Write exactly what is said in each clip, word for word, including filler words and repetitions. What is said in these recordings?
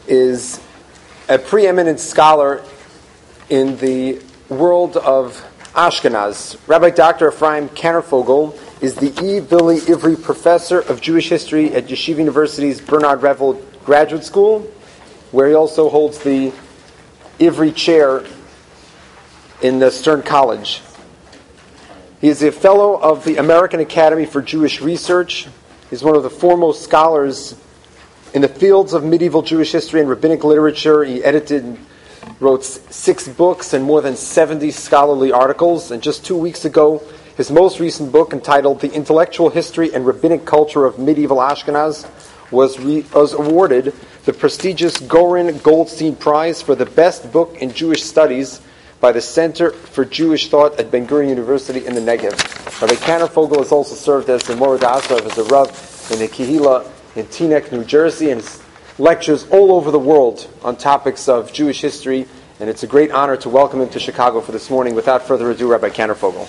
is a preeminent scholar in the world of Ashkenaz. Rabbi Doctor Ephraim Kannerfogel is the E. Billy Ivry Professor of Jewish History at Yeshiva University's Bernard Revel Graduate School, where he also holds the Ivry Chair in the Stern College. He is a fellow of the American Academy for Jewish Research. He's one of the foremost scholars in the fields of medieval Jewish history and rabbinic literature. He edited and wrote six books and more than seventy scholarly articles. And just two weeks ago, his most recent book, entitled The Intellectual History and Rabbinic Culture of Medieval Ashkenaz, was, re- was awarded the prestigious Goren Goldstein Prize for the best book in Jewish studies by the Center for Jewish Thought at Ben-Gurion University in the Negev. Rabbi Kannerfogel has also served as the Morad Asrav, as a Rav in the Kehillah in Teaneck, New Jersey, and lectures all over the world on topics of Jewish history, and it's a great honor to welcome him to Chicago for this morning. Without further ado, Rabbi Kannerfogel.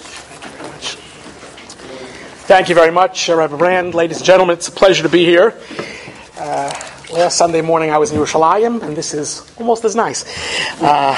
Thank you very much, uh, Rabbi Brand. Ladies and gentlemen, it's a pleasure to be here. Uh, last Sunday morning I was in Yerushalayim, and this is almost as nice. Uh,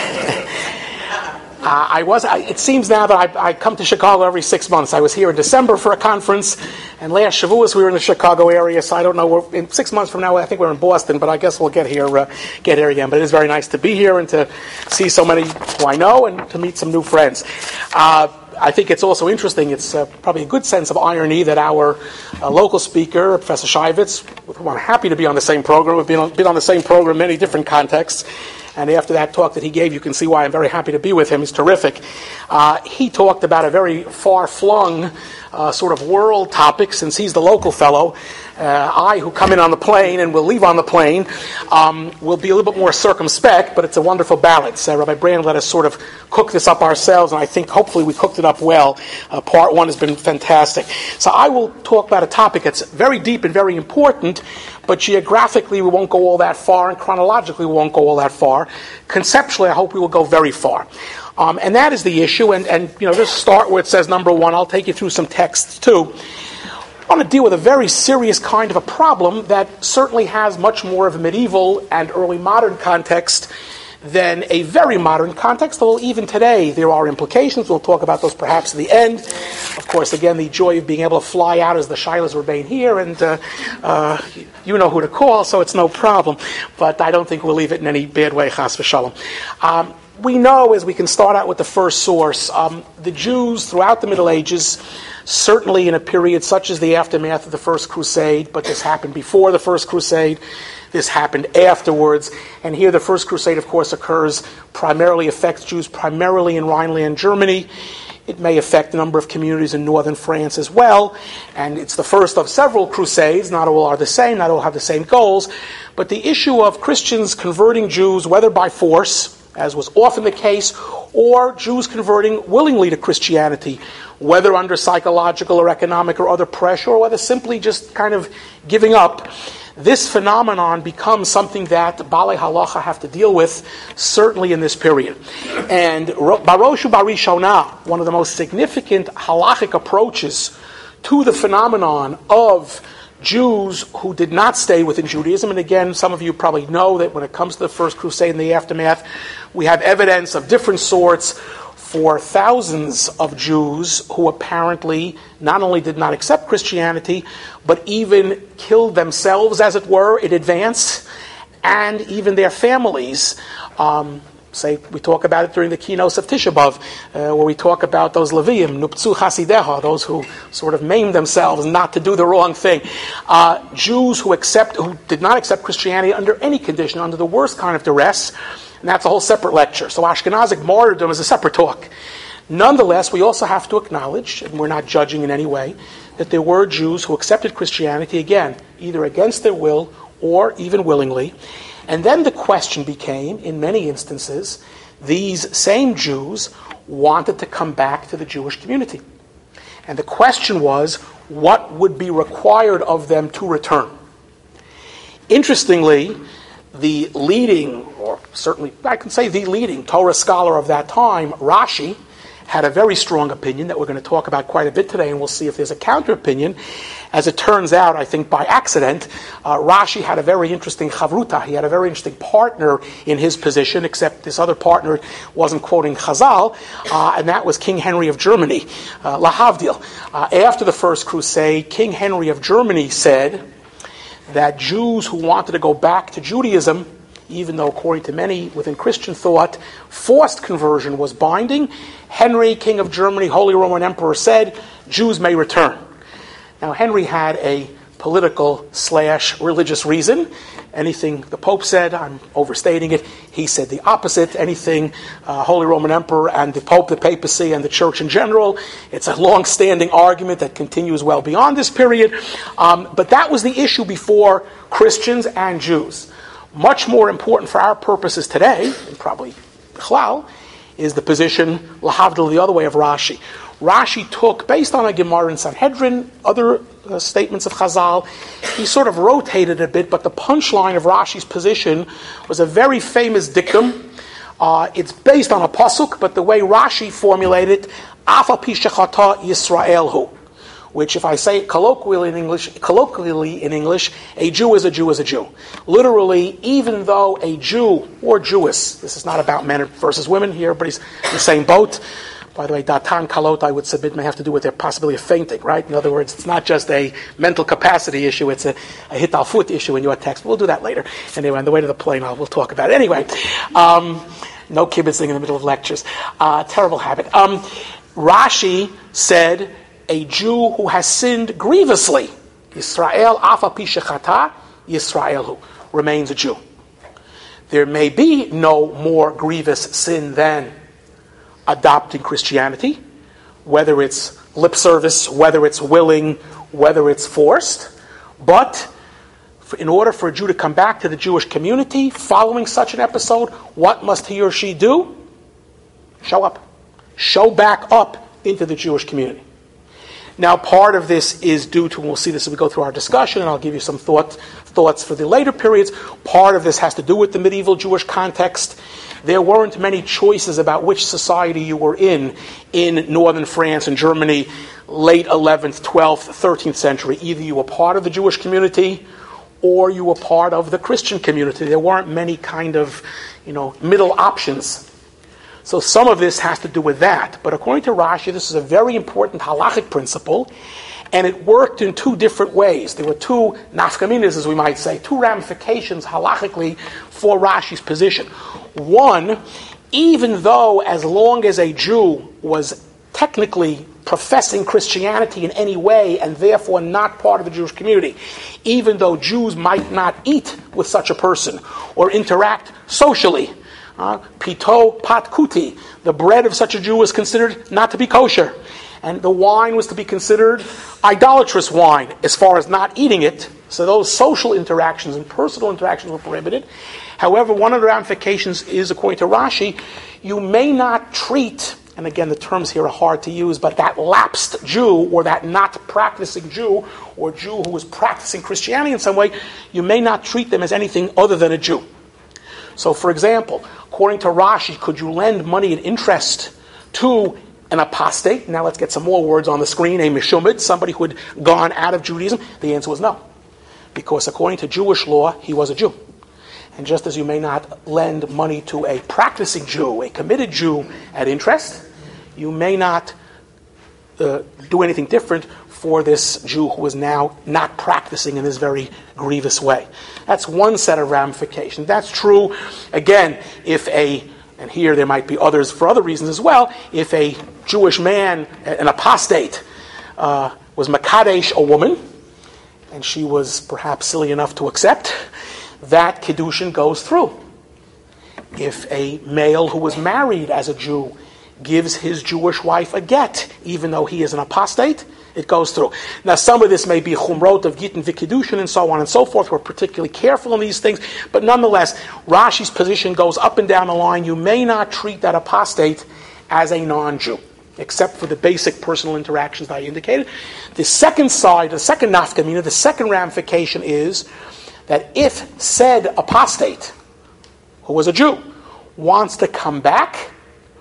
Uh, I was. I, it seems now that I, I come to Chicago every six months. I was here in December for a conference, and last Shavuos we were in the Chicago area. So I don't know. We're, in six months from now, I think we're in Boston, but I guess we'll get here, uh, get here again. But it is very nice to be here and to see so many who I know and to meet some new friends. Uh, I think it's also interesting. It's uh, probably a good sense of irony that our uh, local speaker, Professor Shivitz, with whom I'm happy to be on the same program, we've been on, been on the same program in many different contexts. And after that talk that he gave, you can see why I'm very happy to be with him. He's terrific. Uh, he talked about a very far-flung uh, sort of world topic, since he's the local fellow. Uh, I, who come in on the plane and will leave on the plane, um, will be a little bit more circumspect, but it's a wonderful balance. Uh, Rabbi Brand let us sort of cook this up ourselves, and I think hopefully we cooked it up well. Uh, part one has been fantastic. So I will talk about a topic that's very deep and very important, but geographically we won't go all that far, and chronologically we won't go all that far. Conceptually, I hope we will go very far. Um, and that is the issue, and, and you know, just start where it says number one. I'll take you through some texts too. I want to deal with a very serious kind of a problem that certainly has much more of a medieval and early modern context than a very modern context, although even today there are implications. We'll talk about those perhaps at the end. Of course, again, the joy of being able to fly out as the Shilas Rebbein here, and uh, uh, you know who to call, so it's no problem. But I don't think we'll leave it in any bad way, chas v'shalom. Um, we know, as we can start out with the first source, um, the Jews throughout the Middle Ages, certainly in a period such as the aftermath of the First Crusade, but this happened before the First Crusade, this happened afterwards, and here the First Crusade, of course, occurs, primarily affects Jews primarily in Rhineland, Germany. It may affect a number of communities in northern France as well, and it's the first of several crusades. Not all are the same, not all have the same goals, but the issue of Christians converting Jews, whether by force, as was often the case, or Jews converting willingly to Christianity, whether under psychological or economic or other pressure, or whether simply just kind of giving up. This phenomenon becomes something that Balei Halacha have to deal with, certainly in this period. And Baroshu Barishona, one of the most significant halachic approaches to the phenomenon of Jews who did not stay within Judaism, and again, some of you probably know that when it comes to the First Crusade and the aftermath, we have evidence of different sorts for thousands of Jews who apparently not only did not accept Christianity, but even killed themselves, as it were, in advance, and even their families. Um, Say we talk about it during the keynotes of Tisha B'Av, uh, where we talk about those Leviim, Nuptzu Chasideha, those who sort of maimed themselves not to do the wrong thing. Uh, Jews who accept, who did not accept Christianity under any condition, under the worst kind of duress, and that's a whole separate lecture. So Ashkenazic martyrdom is a separate talk. Nonetheless, we also have to acknowledge, and we're not judging in any way, that there were Jews who accepted Christianity, again, either against their will or even willingly. And then the question became, in many instances, these same Jews wanted to come back to the Jewish community. And the question was, what would be required of them to return? Interestingly, the leading, or certainly I can say the leading Torah scholar of that time, Rashi, had a very strong opinion that we're going to talk about quite a bit today, and we'll see if there's a counter opinion. As it turns out, I think by accident, uh, Rashi had a very interesting chavruta. He had a very interesting partner in his position, except this other partner wasn't quoting Chazal, uh, and that was King Henry of Germany, uh, Lahavdil. Uh, after the First Crusade, King Henry of Germany said that Jews who wanted to go back to Judaism, even though according to many within Christian thought, forced conversion was binding, Henry, King of Germany, Holy Roman Emperor, said, Jews may return. Now, Henry had a political slash religious reason. Anything the Pope said, I'm overstating it, he said the opposite. Anything uh, Holy Roman Emperor and the Pope, the papacy, and the Church in general, it's a long-standing argument that continues well beyond this period. Um, but that was the issue before Christians and Jews. Much more important for our purposes today, and probably Chlal, is the position, Lahavdil, the other way of Rashi. Rashi took, based on a Gemara in Sanhedrin, other uh, statements of Chazal, he sort of rotated a bit, but the punchline of Rashi's position was a very famous dictum. Uh, it's based on a pasuk, but the way Rashi formulated it, Af al pi shechata Yisrael hu, which, if I say it colloquially in English, colloquially in English, a Jew is a Jew is a Jew. Literally, even though a Jew or Jewess, this is not about men versus women here, but he's in the same boat. By the way, datan kalot, I would submit, may have to do with their possibility of fainting, right? In other words, it's not just a mental capacity issue, it's a, a hit al foot issue in your text. We'll do that later. Anyway, on the way to the plane, I'll, we'll talk about it. Anyway, um, no kibitzing in the middle of lectures. Uh, terrible habit. Um, Rashi said, a Jew who has sinned grievously, Yisrael af al pi shechata, Yisrael hu, remains a Jew. There may be no more grievous sin than adopting Christianity, whether it's lip service, whether it's willing, whether it's forced. But for, in order for a Jew to come back to the Jewish community following such an episode, what must he or she do? Show up. Show back up into the Jewish community. Now, part of this is due to, and we'll see this as we go through our discussion, and I'll give you some thought, thoughts for the later periods. Part of this has to do with the medieval Jewish context. There weren't many choices about which society you were in in northern France and Germany, late eleventh, twelfth, thirteenth century. Either you were part of the Jewish community or you were part of the Christian community. There weren't many kind of, you know, middle options. So some of this has to do with that. But according to Rashi, this is a very important halachic principle, and it worked in two different ways. There were two nafkaminas, as we might say, two ramifications halachically for Rashi's position. One, even though as long as a Jew was technically professing Christianity in any way and therefore not part of the Jewish community, even though Jews might not eat with such a person or interact socially, Uh, pito pat kuti, the bread of such a Jew was considered not to be kosher, and the wine was to be considered idolatrous wine as far as not eating it. So those social interactions and personal interactions were prohibited. However, one of the ramifications is, according to Rashi, you may not treat, and again the terms here are hard to use, but that lapsed Jew or that not practicing Jew or Jew who was practicing Christianity in some way, you may not treat them as anything other than a Jew. So, for example, according to Rashi, could you lend money at interest to an apostate? Now let's get some more words on the screen. A mishumid, somebody who had gone out of Judaism. The answer was no. Because according to Jewish law, he was a Jew. And just as you may not lend money to a practicing Jew, a committed Jew at interest, you may not uh, do anything different for this Jew who is now not practicing in this very grievous way. That's one set of ramifications. That's true, again, if a, and here there might be others for other reasons as well, if a Jewish man, an apostate, uh, was makadesh a woman, and she was perhaps silly enough to accept, that kiddushin goes through. If a male who was married as a Jew gives his Jewish wife a get, even though he is an apostate, it goes through. Now, some of this may be chumrot of gittin v'kiddushin and so on and so forth. We're particularly careful in these things. But nonetheless, Rashi's position goes up and down the line. You may not treat that apostate as a non-Jew, except for the basic personal interactions that I indicated. The second side, the second nafkamina, the second ramification is that if said apostate, who was a Jew, wants to come back,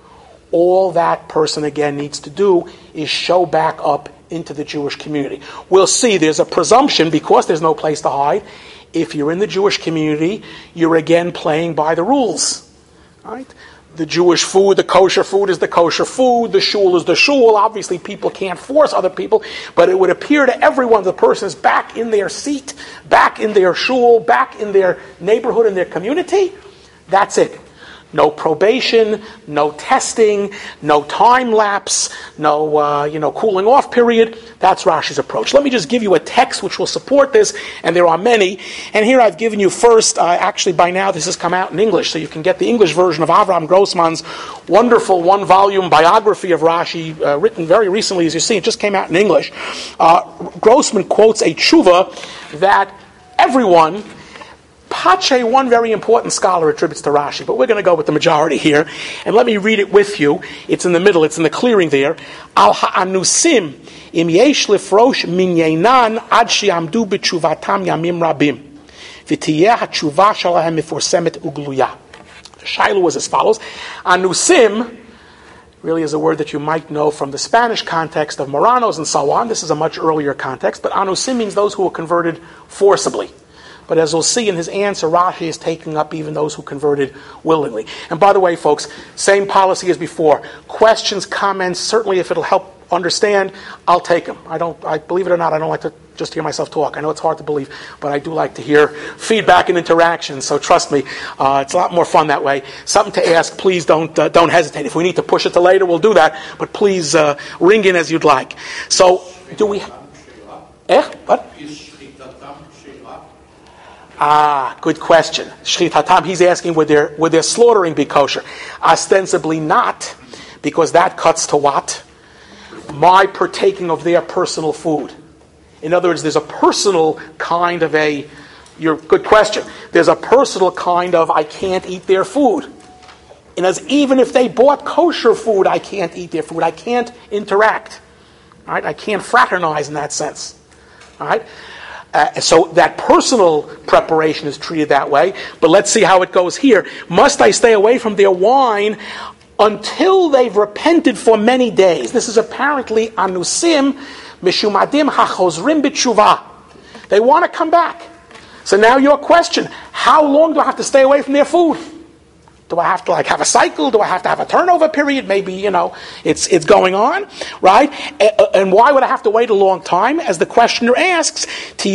all that person again needs to do is show back up into the Jewish community. We'll see there's a presumption, because there's no place to hide. If you're in the Jewish community, you're again playing by the rules. Right? The Jewish food, the kosher food is the kosher food, the shul is the shul. Obviously people can't force other people, but it would appear to everyone the person is back in their seat, back in their shul, back in their neighborhood, in their community. That's it. No probation, no testing, no time lapse, no uh, you know cooling off period. That's Rashi's approach. Let me just give you a text which will support this, and there are many. And here I've given you first, uh, actually by now this has come out in English, so you can get the English version of Avram Grossman's wonderful one-volume biography of Rashi, uh, written very recently, as you see. It just came out in English. Uh, Grossman quotes a tshuva that everyone, Pache, one very important scholar, attributes to Rashi, but we're going to go with the majority here. And let me read it with you. It's in the middle, it's in the clearing there. Al ha'anusim im yesh lifrosh minyanan ad she'amdu b'tshuvatam yamim rabim. V'tiyeh ha'tshuva shalahem miforsemet ugluya. The shaila was as follows. Anusim really is a word that you might know from the Spanish context of Moranos and so on. This is a much earlier context, but anusim means those who were converted forcibly. But as we'll see in his answer, Rashi is taking up even those who converted willingly. And by the way, folks, same policy as before. Questions, comments, certainly if it'll help understand, I'll take them. I don't, I believe it or not, I don't like to just hear myself talk. I know it's hard to believe, but I do like to hear feedback and interaction. So trust me, uh, it's a lot more fun that way. Something to ask, please don't uh, don't hesitate. If we need to push it to later, we'll do that. But please uh, ring in as you'd like. So, do we... Eh? What? Ah, good question. Shchit hatam, he's asking, would their, would their slaughtering be kosher? Ostensibly not, because that cuts to what? My partaking of their personal food. In other words, there's a personal kind of a, your good question, there's a personal kind of, I can't eat their food. And as even if they bought kosher food, I can't eat their food. I can't interact. All right? I can't fraternize in that sense. All right? Uh, so that personal preparation is treated that way. But let's see how it goes here. Must I stay away from their wine until they've repented for many days? This is apparently anusim mishumadim hachozrim b'tshuva. They want to come back. So now your question, how long do I have to stay away from their food? Do I have to like have a cycle? Do I have to have a turnover period? Maybe, you know, it's it's going on, right? And why would I have to wait a long time? As the questioner asks, so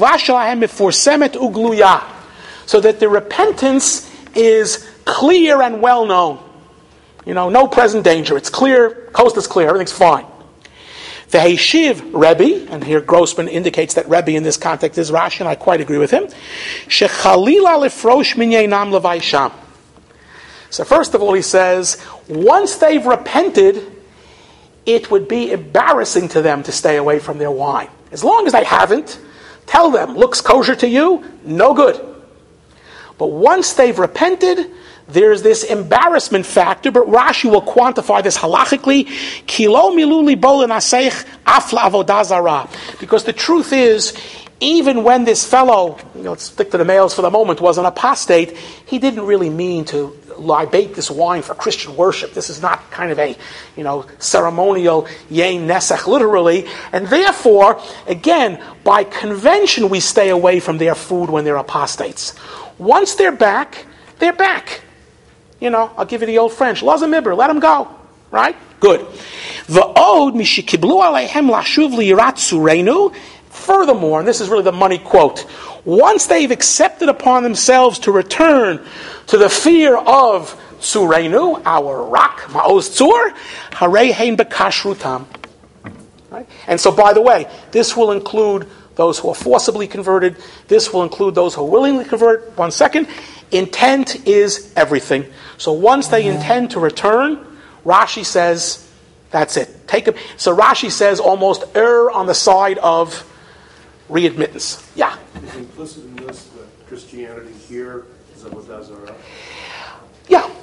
that the repentance is clear and well known. You know, no present danger. It's clear, coast is clear, everything's fine. The Heshiv Rebbe, and here Grossman indicates that Rebbe in this context is Rashi, and I quite agree with him. Shechalila lefrosh minyainam levaisham. So first of all, he says, once they've repented, it would be embarrassing to them to stay away from their wine. As long as they haven't, tell them, looks kosher to you, no good. But once they've repented, there's this embarrassment factor, but Rashi will quantify this halachically. Kilo miluli bolin aseich afla avodah zarah. Because the truth is, even when this fellow, you know, let's stick to the males for the moment, was an apostate, he didn't really mean to libate this wine for Christian worship. This is not kind of a, you know, ceremonial yein nesach, literally. And therefore, again, by convention, we stay away from their food when they're apostates. Once they're back, they're back. You know, I'll give you the old French, lazamibur, let them go. Right? Good. V'od mishikiblu alehem lashuv liyirat surenu. Furthermore, and this is really the money quote, once they've accepted upon themselves to return to the fear of Tsurenu, our rock, Ma'oz Tzur, Harei Hein B'Kashrutam. Right? And so, by the way, this will include those who are forcibly converted. This will include those who are willingly converted. One second. Intent is everything. So once they intend to return, Rashi says, that's it. Take a, so Rashi says almost err on the side of readmittance. Yeah? Is implicit in this that Christianity here is avodah zarah? Yeah.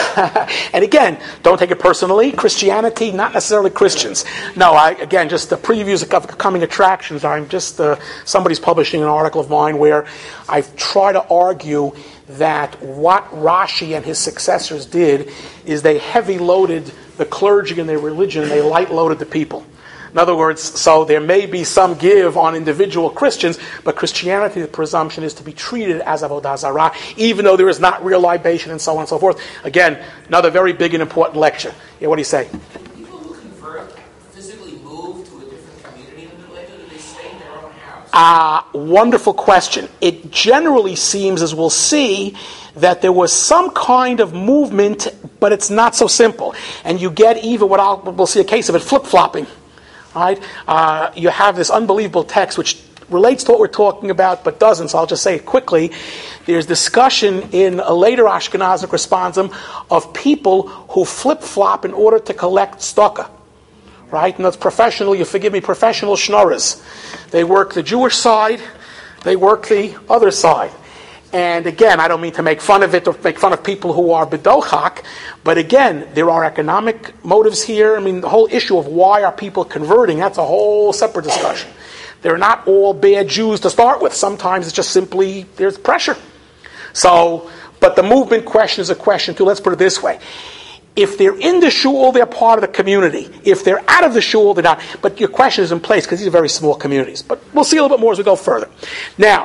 And again, don't take it personally. Christianity, not necessarily Christians. No, I, again, just the previews of coming attractions. I'm just, uh, somebody's publishing an article of mine where I try to argue that what Rashi and his successors did is they heavy loaded the clergy and their religion, and they light loaded the people. In other words, so there may be some give on individual Christians, but Christianity, the presumption is to be treated as avodah zarah, even though there is not real libation and so on and so forth. Again, another very big and important lecture. Yeah, what do you say? Do people who convert physically move to a different community in the Middle Ages, or do they stay in their own house? Ah, uh, wonderful question. It generally seems, as we'll see, that there was some kind of movement, but it's not so simple. And you get even what I'll, we'll see a case of it, flip-flopping. Right? Uh, you have this unbelievable text which relates to what we're talking about but doesn't, so I'll just say it quickly. There's discussion in a later Ashkenazic responsum of people who flip-flop in order to collect tzedakah. Right? And that's professional, you forgive me, professional schnorrers. They work the Jewish side, they work the other side. And again, I don't mean to make fun of it or make fun of people who are bedochak, but again, there are economic motives here. I mean, the whole issue of why are people converting, that's a whole separate discussion. They're not all bad Jews to start with. Sometimes it's just simply, there's pressure. So, but the movement question is a question too. Let's put it this way. If they're in the shul, they're part of the community. If they're out of the shul, they're not. But your question is in place because these are very small communities. But we'll see a little bit more as we go further. Now,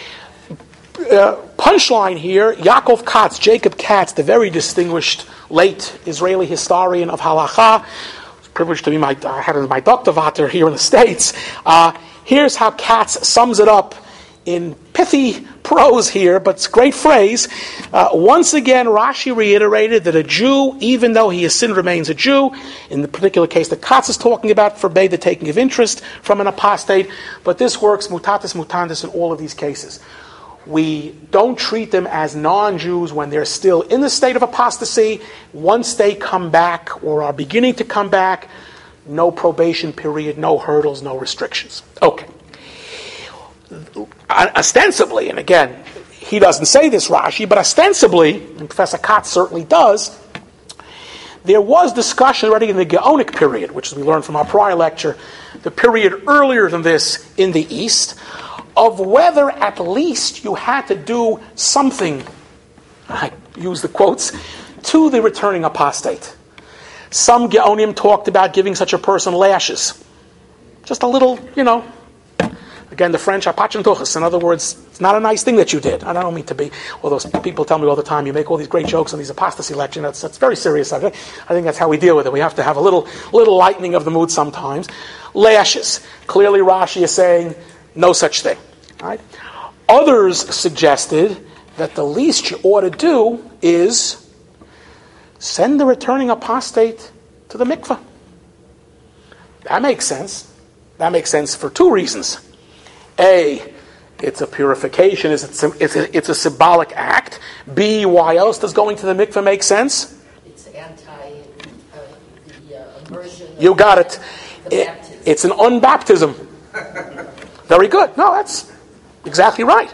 Uh, punchline here, Yaakov Katz, Jacob Katz, the very distinguished late Israeli historian of halacha, was privileged to be my, I had my doctorvater here in the States. Uh, here's how Katz sums it up in pithy prose here, but it's a great phrase. Uh, once again, Rashi reiterated that a Jew, even though he has sinned, remains a Jew. In the particular case that Katz is talking about, forbade the taking of interest from an apostate, but this works mutatis mutandis in all of these cases. We don't treat them as non-Jews when they're still in the state of apostasy. Once they come back or are beginning to come back, no probation period, no hurdles, no restrictions. Okay. Ostensibly, and again, he doesn't say this, Rashi, but ostensibly, and Professor Katz certainly does, there was discussion already in the Gaonic period, which we learned from our prior lecture, the period earlier than this in the East, of whether at least you had to do something, I use the quotes, to the returning apostate. Some Geonim talked about giving such a person lashes. Just a little, you know, again, the French, apachentuchas. In other words, it's not a nice thing that you did. I don't mean to be, although people tell me all the time, you make all these great jokes on these apostasy lectures. That's, that's very serious. I think that's how we deal with it. We have to have a little, little lightening of the mood sometimes. Lashes. Clearly Rashi is saying, no such thing. Right? Others suggested that the least you ought to do is send the returning apostate to the mikveh. That makes sense. That makes sense for two reasons. A, it's a purification, it's a, it's a, it's a symbolic act. B, why else does going to the mikveh make sense? It's anti uh, the uh, immersion. You got it. it it's an unbaptism. Very good. No, that's exactly right.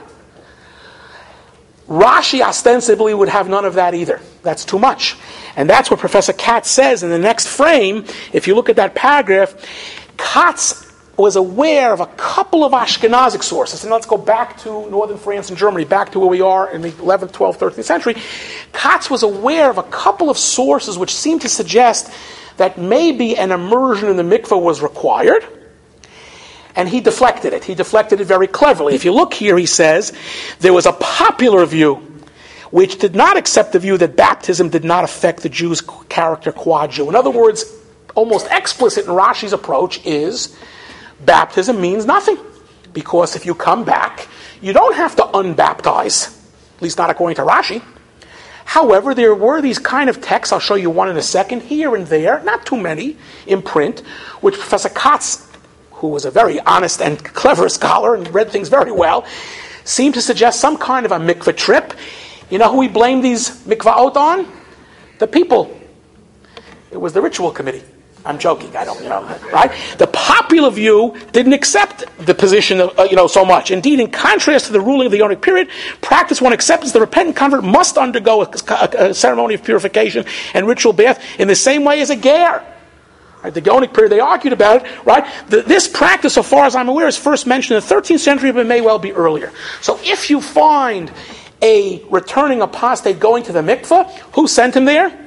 Rashi ostensibly would have none of that either. That's too much. And that's what Professor Katz says in the next frame. If you look at that paragraph, Katz was aware of a couple of Ashkenazic sources. And let's go back to northern France and Germany, back to where we are in the eleventh, twelfth, thirteenth century. Katz was aware of a couple of sources which seemed to suggest that maybe an immersion in the mikveh was required. And he deflected it. He deflected it very cleverly. If you look here, he says, there was a popular view which did not accept the view that baptism did not affect the Jew's character qua Jew. In other words, almost explicit in Rashi's approach is baptism means nothing. Because if you come back, you don't have to unbaptize, at least not according to Rashi. However, there were these kind of texts, I'll show you one in a second, here and there, not too many, in print, which Professor Katz, who was a very honest and clever scholar and read things very well, seemed to suggest some kind of a mikveh trip. You know who he blamed these mikvaot on? The people. It was the ritual committee. I'm joking. I don't, you know, right? The popular view didn't accept the position, of, uh, you know, so much. Indeed, in contrast to the ruling of the Ionic period, practice one acceptance the repentant convert must undergo a, a, a ceremony of purification and ritual bath in the same way as a ger. Right? The Ionic period, they argued about it, right? The, this practice, so far as I'm aware, is first mentioned in the thirteenth century, but it may well be earlier. So if you find a returning apostate going to the mikveh, who sent him there?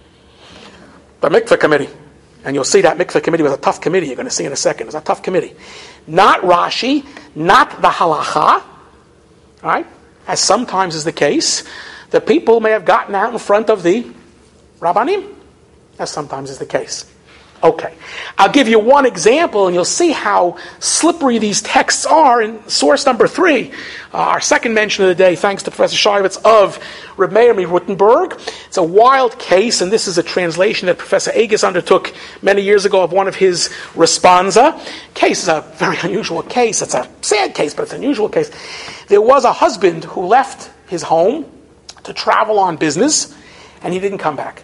The mikveh committee. And you'll see that mikveh committee was a tough committee. You're going to see in a second. It's a tough committee. Not Rashi, not the halacha, right? As sometimes is the case. The people may have gotten out in front of the rabbanim. As sometimes is the case. Okay. I'll give you one example, and you'll see how slippery these texts are in source number three. Uh, our second mention of the day, thanks to Professor Shivitz, of Reb Meir Rutenberg. It's a wild case, and this is a translation that Professor Agus undertook many years ago of one of his responsa. Case is a very unusual case. It's a sad case, but it's an unusual case. There was a husband who left his home to travel on business, and he didn't come back,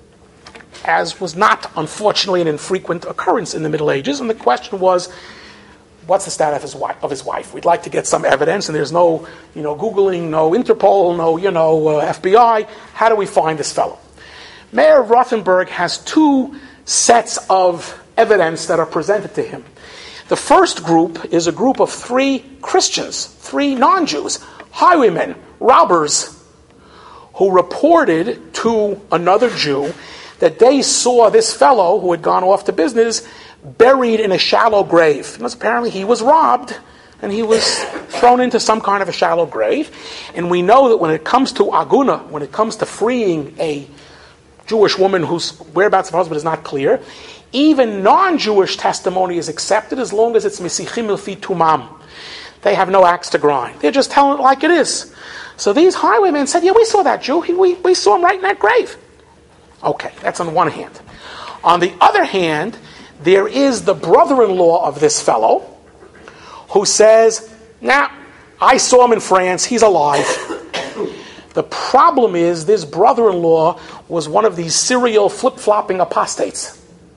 as was not, unfortunately, an infrequent occurrence in the Middle Ages. And the question was, what's the status of his wife? Of his wife? We'd like to get some evidence, and there's no, you know, Googling, no Interpol, no, you know, uh, F B I. How do we find this fellow? Meir Rothenberg has two sets of evidence that are presented to him. The first group is a group of three Christians, three non-Jews, highwaymen, robbers, who reported to another Jew that they saw this fellow who had gone off to business buried in a shallow grave. Because apparently he was robbed and he was thrown into some kind of a shallow grave. And we know that when it comes to aguna, when it comes to freeing a Jewish woman whose whereabouts of her husband is not clear, even non-Jewish testimony is accepted as long as it's misichim ilfi tumam. They have no axe to grind. They're just telling it like it is. So these highwaymen said, yeah, we saw that Jew. He, we, we saw him right in that grave. Okay, that's on one hand. On the other hand, there is the brother-in-law of this fellow who says, nah, I saw him in France, he's alive. The problem is this brother-in-law was one of these serial flip-flopping apostates.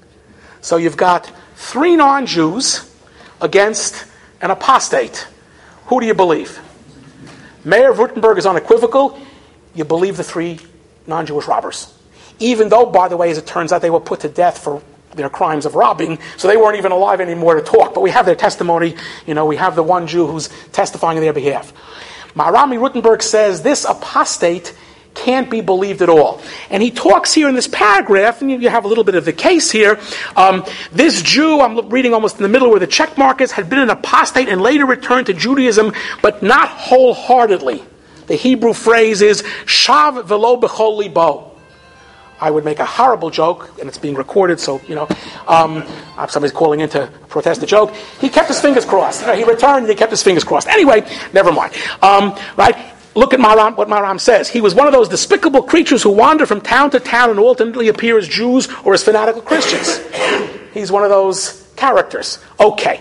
So you've got three non-Jews against an apostate. Who do you believe? Meir Rutenberg is unequivocal. You believe the three non-Jewish robbers. Even though, by the way, as it turns out, they were put to death for their crimes of robbing, so they weren't even alive anymore to talk. But we have their testimony. You know, we have the one Jew who's testifying on their behalf. Maharami Rutenberg says this apostate can't be believed at all. And he talks here in this paragraph, and you have a little bit of the case here. Um, this Jew, I'm reading almost in the middle where the check mark is, had been an apostate and later returned to Judaism, but not wholeheartedly. The Hebrew phrase is, Shav velo b'chol libo. I would make a horrible joke, and it's being recorded, so, you know, um, somebody's calling in to protest the joke. He kept his fingers crossed. You know, he returned and he kept his fingers crossed. Anyway, never mind. Um, right? Look at Maharam, what Maharam says. He was one of those despicable creatures who wander from town to town and ultimately appear as Jews or as fanatical Christians. He's one of those characters. Okay.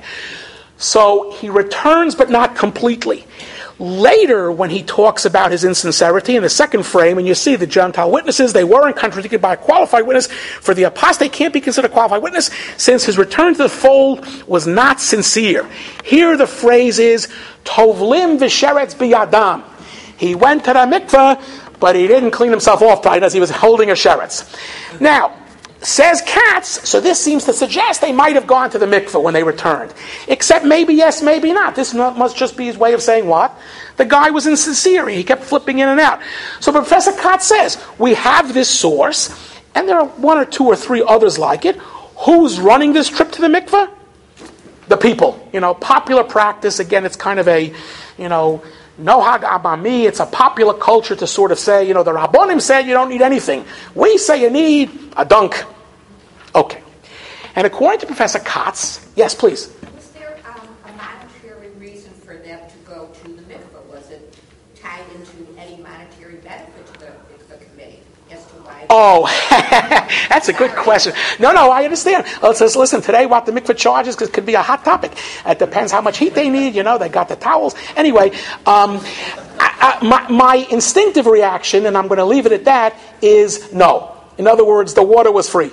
So he returns, but not completely. Later, when he talks about his insincerity in the second frame, and you see the Gentile witnesses, they weren't contradicted by a qualified witness, for the apostate can't be considered a qualified witness, since his return to the fold was not sincere. Here the phrase is, Tovlim v'sheretz biyadam. He went to the mikveh, but he didn't clean himself off right as he was holding a sheretz. Now, says Katz, so this seems to suggest they might have gone to the mikveh when they returned. Except maybe yes, maybe not. This must just be his way of saying what? The guy was insincere. He kept flipping in and out. So Professor Katz says, we have this source, and there are one or two or three others like it. Who's running this trip to the mikveh? The people. You know, popular practice. Again, it's kind of a, you know, Nohag Abami, it's a popular culture to sort of say, you know, the Rabbonim said you don't need anything. We say you need a dunk. Okay. And according to Professor Katz, yes, please. Was there um, a monetary reason for them to go to the mikveh? Was it tied into any monetary benefit to the, the committee as to why? Oh, that's a good question. No, no, I understand. Let's, let's listen, today what the mikveh charges could be a hot topic. It depends how much heat they need. You know, they got the towels. Anyway, um, I, I, my, my instinctive reaction, and I'm going to leave it at that, is no. In other words, the water was free.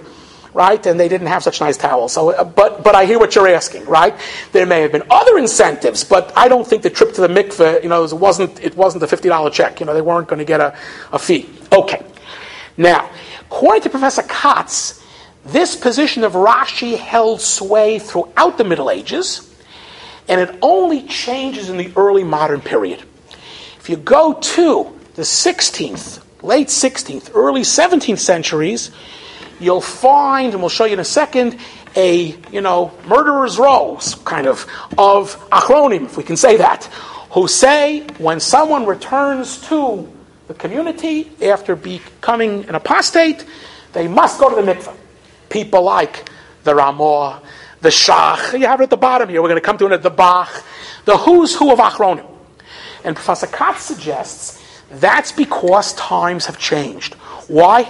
right? And they didn't have such nice towels. So, uh, but but I hear what you're asking, right? There may have been other incentives, but I don't think the trip to the mikveh, you know, it wasn't it wasn't a fifty dollars check. You know, they weren't going to get a, a fee. Okay. Now, according to Professor Katz, this position of Rashi held sway throughout the Middle Ages, and it only changes in the early modern period. If you go to the sixteenth, late sixteenth, early seventeenth centuries, you'll find, and we'll show you in a second, a, you know, murderer's row, kind of, of achronim, if we can say that, who say when someone returns to the community after becoming an apostate, they must go to the mikveh. People like the Ramah, the Shach, you have it at the bottom here, we're going to come to it at the Bach, the who's who of achronim. And Professor Katz suggests that's because times have changed. Why?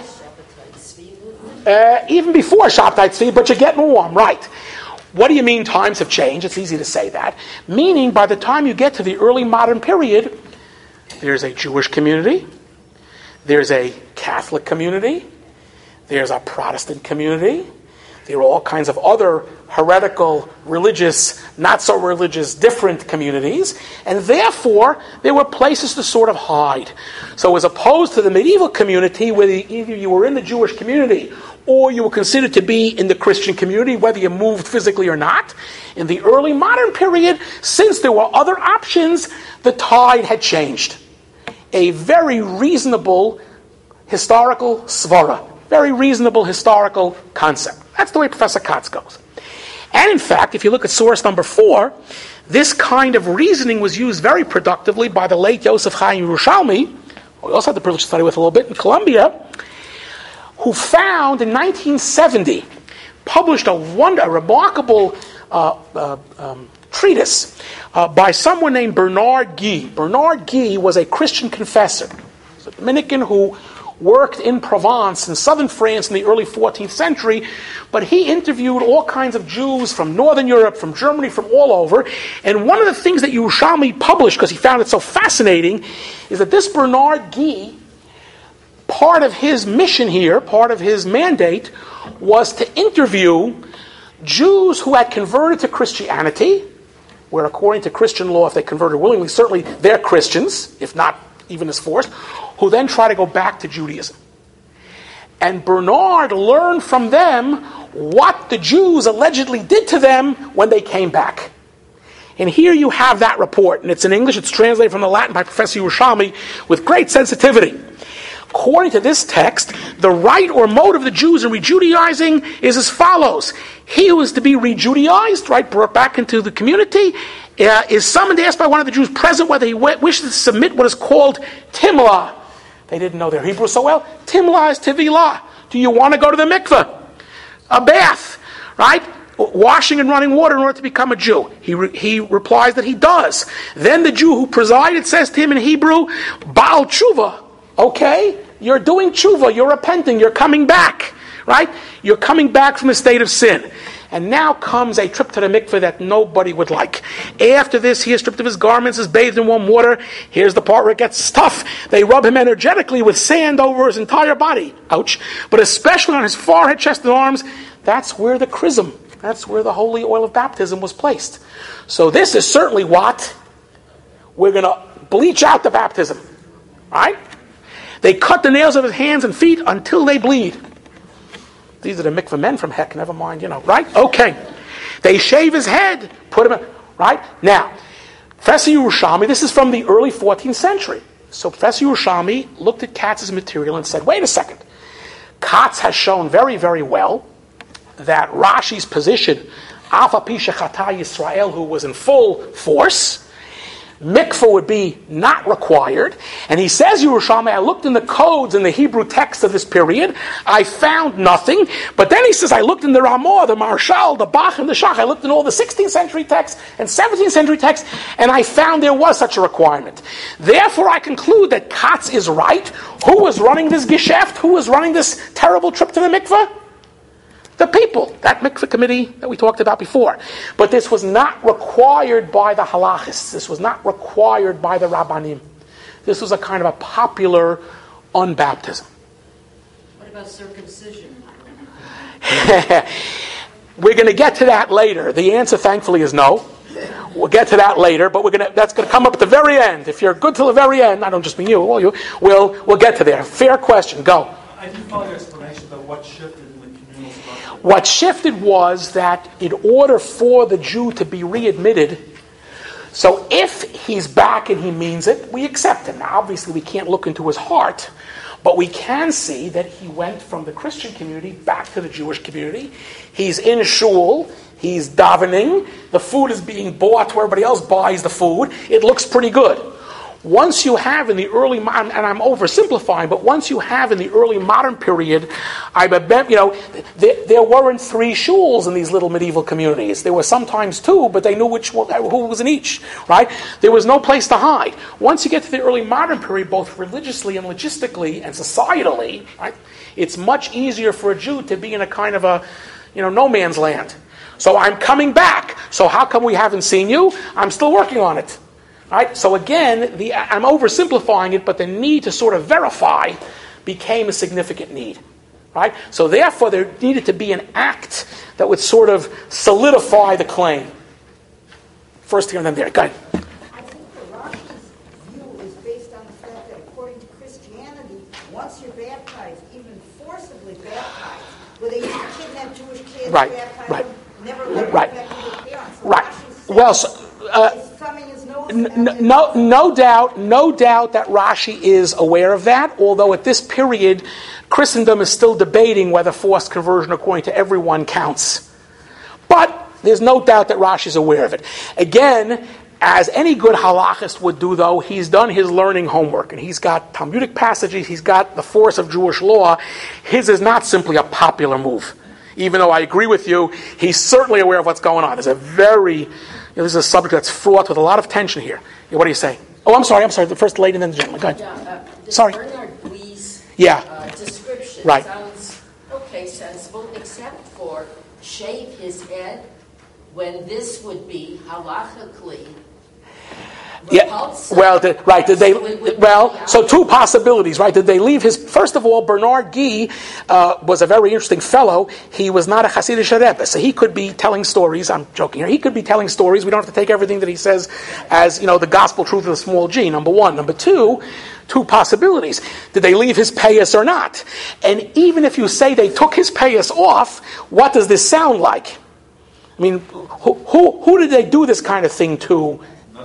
Uh, even before Shabtai Tzvi, but you're getting warm, right. What do you mean times have changed? It's easy to say that. Meaning, by the time you get to the early modern period, there's a Jewish community, there's a Catholic community, there's a Protestant community, there are all kinds of other heretical, religious, not so religious, different communities, and therefore there were places to sort of hide. So as opposed to the medieval community, where either you were in the Jewish community or you were considered to be in the Christian community, whether you moved physically or not, in the early modern period, since there were other options, the tide had changed. A very reasonable historical svara, very reasonable historical concept. That's the way Professor Katz goes. And in fact, if you look at source number four, this kind of reasoning was used very productively by the late Yosef Chaim Yerushalmi, who we also had the privilege to study with a little bit in Columbia, who found in nineteen seventy, published a, wonder, a remarkable uh, uh, um, treatise uh, by someone named Bernard Guy. Bernard Guy was a Christian confessor. He was a Dominican who worked in Provence in southern France in the early fourteenth century, but he interviewed all kinds of Jews from Northern Europe, from Germany, from all over, and one of the things that Yerushalmi published, because he found it so fascinating, is that this Bernard Guy, part of his mission here, part of his mandate, was to interview Jews who had converted to Christianity, where according to Christian law, if they converted willingly, certainly they're Christians, if not even as forced, who then try to go back to Judaism. And Bernard learned from them what the Jews allegedly did to them when they came back. And here you have that report, and it's in English, it's translated from the Latin by Professor Yerushalmi with great sensitivity. According to this text, the right or mode of the Jews in rejudaizing is as follows. He who is to be rejudaized, right, brought back into the community, uh, is summoned to ask by one of the Jews present whether he w- wishes to submit what is called timlah. They didn't know their Hebrew so well. Timlah is tevilah. Do you want to go to the mikveh? A bath, right? Washing and running water in order to become a Jew. He re- he replies that he does. Then the Jew who presided says to him in Hebrew, Baal tshuva. Okay, you're doing tshuva, you're repenting, you're coming back, right? You're coming back from a state of sin. And now comes a trip to the mikveh that nobody would like. After this, he is stripped of his garments, is bathed in warm water. Here's the part where it gets tough. They rub him energetically with sand over his entire body. Ouch. But especially on his forehead, chest, and arms. That's where the chrism, that's where the holy oil of baptism was placed. So this is certainly what? We're going to bleach out the baptism. Right? They cut the nails of his hands and feet until they bleed. These are the mikveh men from heck, never mind, you know, right? Okay. They shave his head, put him in, right? Now, Professor Yerushalmi, this is from the early fourteenth century. So Professor Yerushalmi looked at Katz's material and said, wait a second. Katz has shown very, very well that Rashi's position, Alpha Pisha Chata Yisrael, who was in full force, mikveh would be not required. And he says, Yerushalmi, I looked in the codes in the Hebrew text of this period. I found nothing. But then he says, I looked in the Ramah, the Marshal, the Bach, and the Shach. I looked in all the sixteenth century texts and seventeenth century texts, and I found there was such a requirement. Therefore, I conclude that Katz is right. Who was running this geschäft? Who was running this terrible trip to the mikveh? The people, that mikveh committee that we talked about before. But this was not required by the halachists. This was not required by the rabbanim. This was a kind of a popular unbaptism. What about circumcision? We're going to get to that later. The answer, thankfully, is no. We'll get to that later, but we're gonna, that's going to come up at the very end. If you're good till the very end, I don't just mean you, all you, we'll, we'll get to there. Fair question. Go. I didn't follow your explanation about what shifted in the communal structure. What shifted was that in order for the Jew to be readmitted, so if he's back and he means it, we accept him. Now, obviously, we can't look into his heart, but we can see that he went from the Christian community back to the Jewish community. He's in shul. He's davening. The food is being bought where everybody else buys the food. It looks pretty good. Once you have in the early, and I'm oversimplifying, but once you have in the early modern period, I bet, you know, there, there weren't three shuls in these little medieval communities. There were sometimes two, but they knew which one, who was in each, right? There was no place to hide. Once you get to the early modern period, both religiously and logistically and societally, right, it's much easier for a Jew to be in a kind of a, you know, no man's land. So I'm coming back. So how come we haven't seen you? I'm still working on it. Right? So again, the, I'm oversimplifying it, but the need to sort of verify became a significant need. Right? So therefore, there needed to be an act that would sort of solidify the claim. First here and then there. Go ahead. I think the Rashi's view is based on the fact that according to Christianity, once you're baptized, even forcibly baptized, where they used to kidnap Jewish kids, Right, baptize right. them, never let them Right. back to their parents. So Right. Rashi says Well, so, uh, he's thumbing his nose N- at n- them. no, no doubt, no doubt that Rashi is aware of that. Although at this period, Christendom is still debating whether forced conversion, according to everyone, counts. But there's no doubt that Rashi is aware of it. Again, as any good halachist would do, though, he's done his learning homework, and he's got Talmudic passages. He's got the force of Jewish law. His is not simply a popular move. Even though I agree with you, he's certainly aware of what's going on. There's a very, you know, this is a subject that's fraught with a lot of tension here. Yeah, what do you say? Oh, I'm sorry, I'm sorry. The first lady and then the gentleman. Go ahead. Yeah, uh, this Sorry. Bernard Lee's Yeah. uh, description Right. sounds okay, sensible, except for shave his head, when this would be halachically Yeah. repulsive. Well, the, right. Did they? Would- would- Well, yeah. so two possibilities, right? Did they leave his? First of all, Bernard Guy uh, was a very interesting fellow. He was not a Hasidic Rebbe, so he could be telling stories. I'm joking here. He could be telling stories. We don't have to take everything that he says as, you know, the gospel truth of the small g. Number one. Number two. Two possibilities. Did they leave his payas or not? And even if you say they took his payas off, what does this sound like? I mean, who who, who did they do this kind of thing to?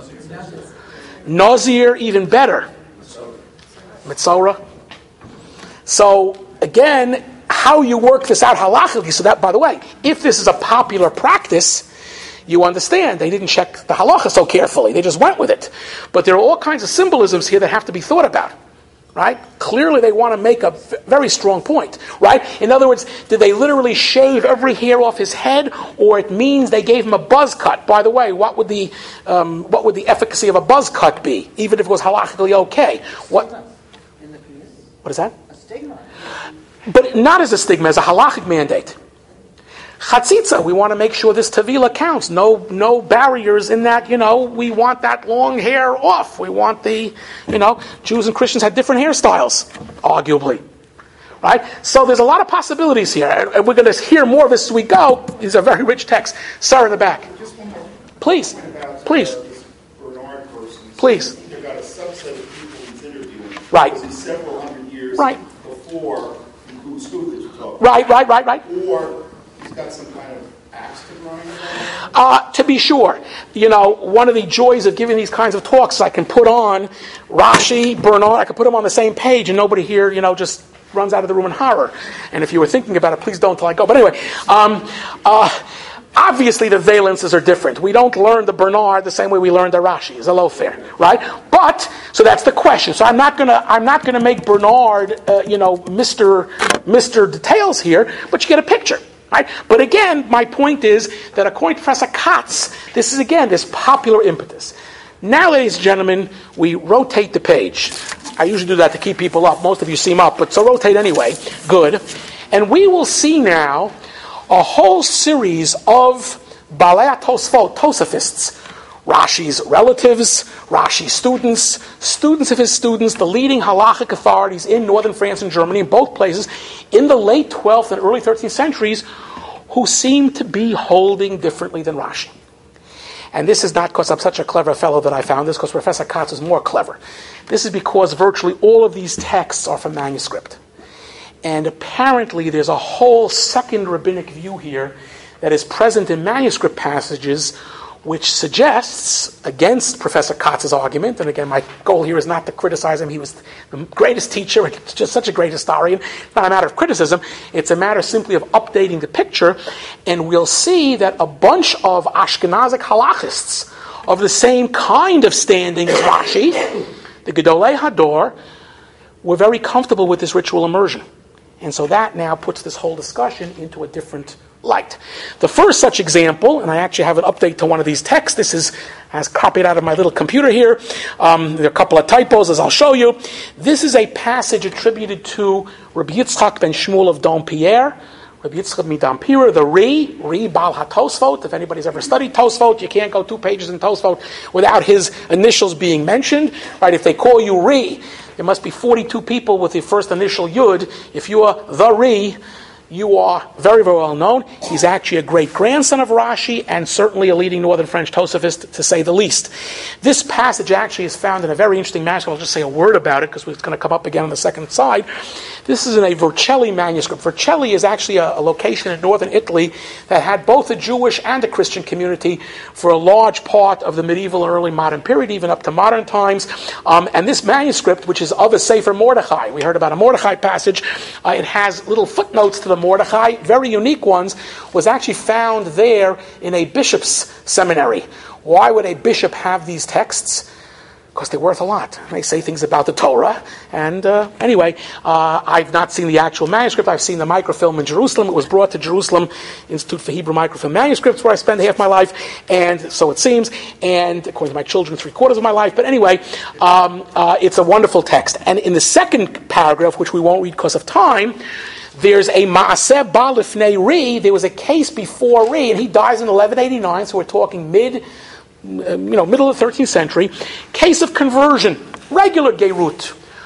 Nazir, even better. Mitzorah. So, again, how you work this out halachically, so that, by the way, if this is a popular practice, you understand, they didn't check the halacha so carefully, they just went with it. But there are all kinds of symbolisms here that have to be thought about. Right? Clearly they want to make a very strong point. Right? In other words, did they literally shave every hair off his head, or it means they gave him a buzz cut? By the way, what would the um, what would the efficacy of a buzz cut be, even if it was halachically okay? What? What is that? A stigma. But not as a stigma, as a halachic mandate. Chatzitza, we want to make sure this tevila counts. No, no barriers in that. You know, we want that long hair off. We want the, you know, Jews and Christians had different hairstyles, arguably, right? So there's a lot of possibilities here, and we're going to hear more of this as we go. These are very rich texts. Sarah in the back, please, please, Bernard person. please. They've got a subset of people he's interviewing. Right. This is several hundred years Right. before who's who that you talk about. Right, right, right, right. Or he's got some kind of axe to grind. Uh, to be sure, you know, one of the joys of giving these kinds of talks is I can put on Rashi, Bernard, I can put them on the same page, and nobody here, you know, just runs out of the room in horror. And if you were thinking about it, please don't till I go. But anyway, um, uh, obviously the valences are different. We don't learn the Bernard the same way we learned the Rashi. It's a low fair, right? But so that's the question. So I'm not gonna I'm not gonna make Bernard, uh, you know, Mister Mister Details here, but you get a picture. Right? But again, my point is that according to Professor Katz, this is again this popular impetus. Now, ladies and gentlemen, we rotate the page. I usually do that to keep people up. Most of you seem up, but so rotate anyway. Good. And we will see now a whole series of Balei Tosfot, Tosafists, Rashi's relatives, Rashi's students, students of his students, the leading halachic authorities in northern France and Germany, in both places, in the late twelfth and early thirteenth centuries, who seemed to be holding differently than Rashi. And this is not because I'm such a clever fellow that I found this, because Professor Katz is more clever. This is because virtually all of these texts are from manuscript. And apparently there's a whole second rabbinic view here that is present in manuscript passages, which suggests, against Professor Katz's argument, and again, my goal here is not to criticize him. He was the greatest teacher, and just such a great historian. It's not a matter of criticism. It's a matter simply of updating the picture, and we'll see that a bunch of Ashkenazic halachists of the same kind of standing as Rashi, the Gedolei Hador, were very comfortable with this ritual immersion. And so that now puts this whole discussion into a different light. The first such example, and I actually have an update to one of these texts. This is as copied out of my little computer here. Um, there are a couple of typos, as I'll show you. This is a passage attributed to Rabbi Yitzchak ben Shmuel of Dompierre, Rabbi Yitzchak Midampira, the Ri, Ri Bal HaTosfot. If anybody's ever studied Tosfot, you can't go two pages in Tosfot without his initials being mentioned. Right? If they call you Ri, there must be forty-two people with the first initial Yud. If you are the Ri, you are very, very well known. He's actually a great-grandson of Rashi and certainly a leading northern French Tosafist, to say the least. This passage actually is found in a very interesting manuscript. I'll just say a word about it because it's going to come up again on the second side. This is in a Vercelli manuscript. Vercelli is actually a, a location in northern Italy that had both a Jewish and a Christian community for a large part of the medieval and early modern period, even up to modern times. Um, and this manuscript, which is of a Sefer Mordechai, we heard about a Mordechai passage, uh, it has little footnotes to the Mordechai, very unique ones, was actually found there in a bishop's seminary. Why would a bishop have these texts? Because they're worth a lot. They say things about the Torah. And uh, anyway, uh, I've not seen the actual manuscript. I've seen the microfilm in Jerusalem. It was brought to Jerusalem Institute for Hebrew Microfilm Manuscripts, where I spent half my life, and so it seems, and according to my children, three quarters of my life. But anyway, um, uh, it's a wonderful text. And in the second paragraph, which we won't read because of time, there's a Maaseh Balifnei Ri. There was a case before Ri, and he dies in eleven eighty-nine, so we're talking mid, you know, middle of the thirteenth century. Case of conversion, regular Geirut,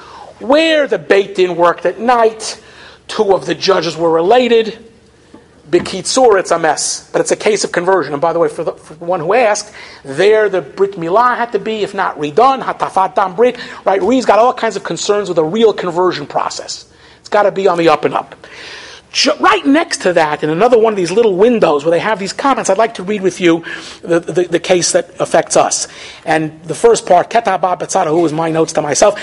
where the Beit Din worked at night. Two of the judges were related. B'kitzur, it's a mess, but it's a case of conversion. And by the way, for the, for the one who asked, there the Brit Milah had to be, if not redone, Hatafat Dam Brit. Right, Ri's got all kinds of concerns with a real conversion process. It's got to be on the up and up. Right next to that, in another one of these little windows where they have these comments, I'd like to read with you the, the, the case that affects us. And the first part, Keta Ba Betzara, who was my notes to myself,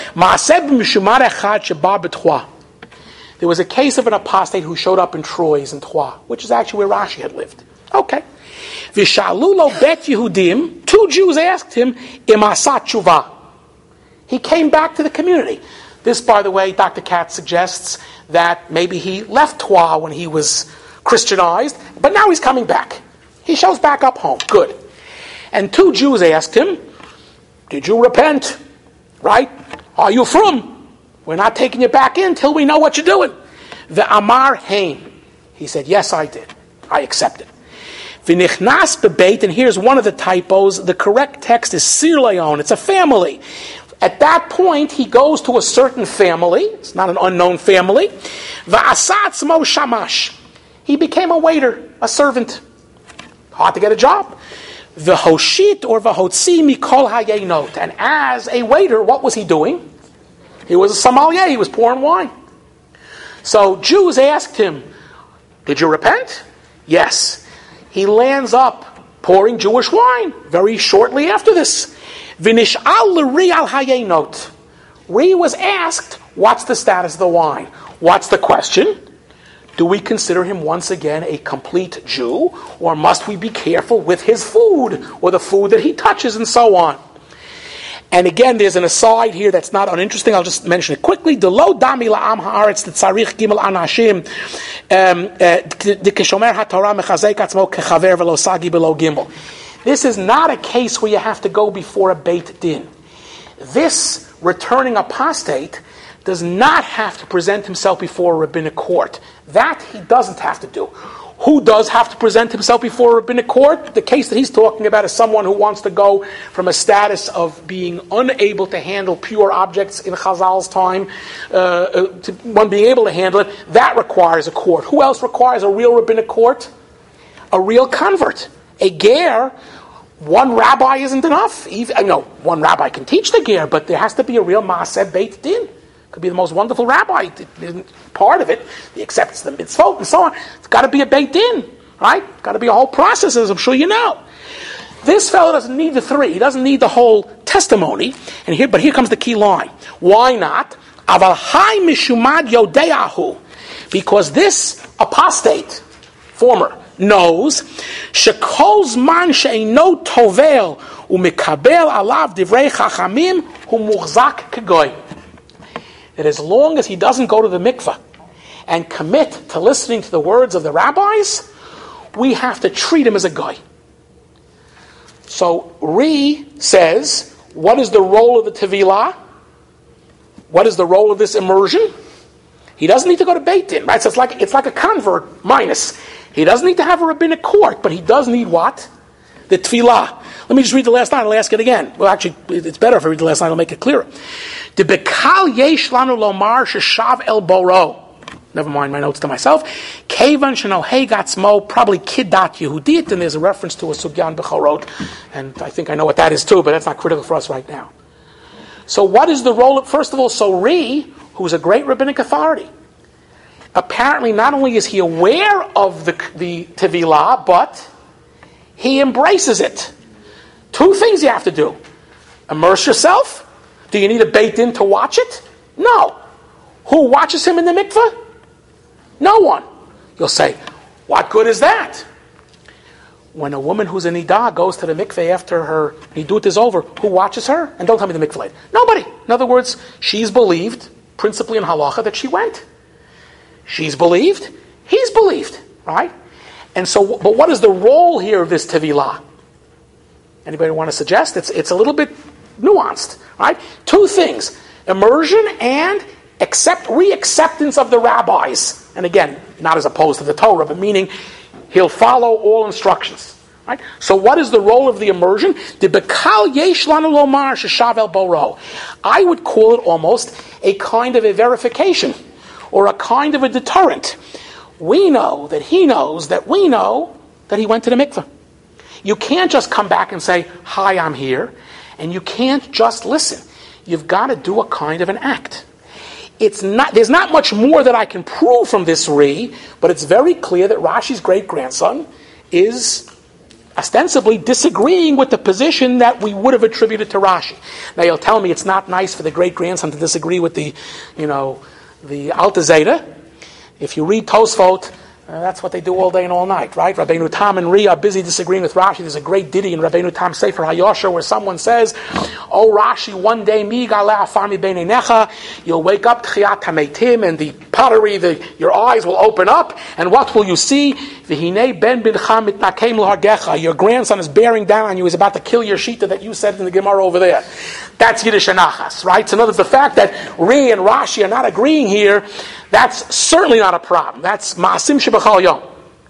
there was a case of an apostate who showed up in Troyes in Troyes, which is actually where Rashi had lived. Okay. Vishalulo Bet Yehudim, two Jews asked him, Imasat Tshuva. He came back to the community. This, by the way, Doctor Katz suggests that maybe he left Troyes when he was Christianized, but now he's coming back. He shows back up home. Good. And two Jews asked him, did you repent? Right? Are you from? We're not taking you back in till we know what you're doing. The Amar Hain. He said, yes, I did. I accept it. V'nichnas bebeit, and here's one of the typos. The correct text is Sir Leon. It's a family. At that point, he goes to a certain family. It's not an unknown family. V'asatz mo shamash. He became a waiter, a servant. Hard to get a job. V'hoshit or v'hotzi mikol hayenot. And as a waiter, what was he doing? He was a sommelier. He was pouring wine. So Jews asked him, did you repent? Yes. He lands up pouring Jewish wine very shortly after this. V'nish'al l'ri al hayenot. Ri was asked, what's the status of the wine? What's the question? Do we consider him once again a complete Jew? Or must we be careful with his food or the food that he touches and so on? And again, there's an aside here that's not uninteresting. I'll just mention it quickly. The lo dami la'am haaretz the tzarich gimel anashim the keshomer haTorah mechazek atzmo kechaver v'lo sagi below gimel. This is not a case where you have to go before a Beit Din. This returning apostate does not have to present himself before a rabbinic court. That he doesn't have to do. Who does have to present himself before a rabbinic court? The case that he's talking about is someone who wants to go from a status of being unable to handle pure objects in Chazal's time uh, to one being able to handle it. That requires a court. Who else requires a real rabbinic court? A real convert. A ger. One rabbi isn't enough. Even, I know one rabbi can teach the ger, but there has to be a real maaseh beit din. Could be the most wonderful rabbi. It isn't part of it. He accepts the mitzvot and so on. It's got to be a beit din, right? Got to be a whole process, as I'm sure you know. This fellow doesn't need the three. He doesn't need the whole testimony. And here, but here comes the key line. Why not? Aval hai mishumad yodeahu, because this apostate, former, knows shekol zman she'eino tovel umekabel alav divrei chachamim hu muchzak kegoy. That as long as he doesn't go to the mikveh and commit to listening to the words of the rabbis, we have to treat him as a guy. So Ri says, what is the role of the tevilah? What is the role of this immersion? He doesn't need to go to Beit Din, right? So it's like it's like a convert minus. He doesn't need to have a rabbinic court, but he does need what? The tevilah. Let me just read the last line. I'll ask it again. Well, actually, it's better if I read the last line. I'll make it clearer. The bekal yesh lanu lomar sheshav el boro. Never mind my notes to myself. Kevan sheno hegatzmo, probably kiddat Yehudit, and there's a reference to a sugyan bechorot, and I think I know what that is too, but that's not critical for us right now. So what is the role of, first of all, so Ri, who's a great rabbinic authority, apparently not only is he aware of the, the tevilah, but he embraces it. Two things you have to do. Immerse yourself. Do you need a beit din to watch it? No. Who watches him in the mikveh? No one. You'll say, what good is that? When a woman who's a nidah goes to the mikveh after her nidut is over, who watches her? And don't tell me the mikveh later. Nobody. In other words, she's believed, principally in halacha, that she went. She's believed. He's believed. Right? And so, but what is the role here of this tevilah? Anybody want to suggest? It's it's a little bit nuanced. Right? Two things. Immersion and accept, re-acceptance of the rabbis. And again, not as opposed to the Torah, but meaning he'll follow all instructions. Right? So what is the role of the immersion? The bekal yesh lanu lomar sheshav el boro. I would call it almost a kind of a verification or a kind of a deterrent. We know that he knows that we know that he went to the mikveh. You can't just come back and say, hi, I'm here. And you can't just listen. You've got to do a kind of an act. It's not. There's not much more that I can prove from this Ri, but it's very clear that Rashi's great-grandson is ostensibly disagreeing with the position that we would have attributed to Rashi. Now you'll tell me it's not nice for the great-grandson to disagree with the, you know, the Alta Zeta. If you read Tosfot, uh, that's what they do all day and all night, right? Rabbeinu Tam and Ri are busy disagreeing with Rashi. There's a great ditty in Rabbeinu Tam Sefer HaYosher where someone says, "Oh Rashi, one day mi gala afar mi beinei necha, you'll wake up tchiyat hametim, and the pottery, the your eyes will open up, and what will you see? V'hinei ben bincha mitnakeim l'hargecha. Your grandson is bearing down on you. He's about to kill your shita that you said in the Gemara over there." That's Yiddish Anachas, right? So in other words, the fact that Ri and Rashi are not agreeing here, that's certainly not a problem. That's ma'asim shebachal yom.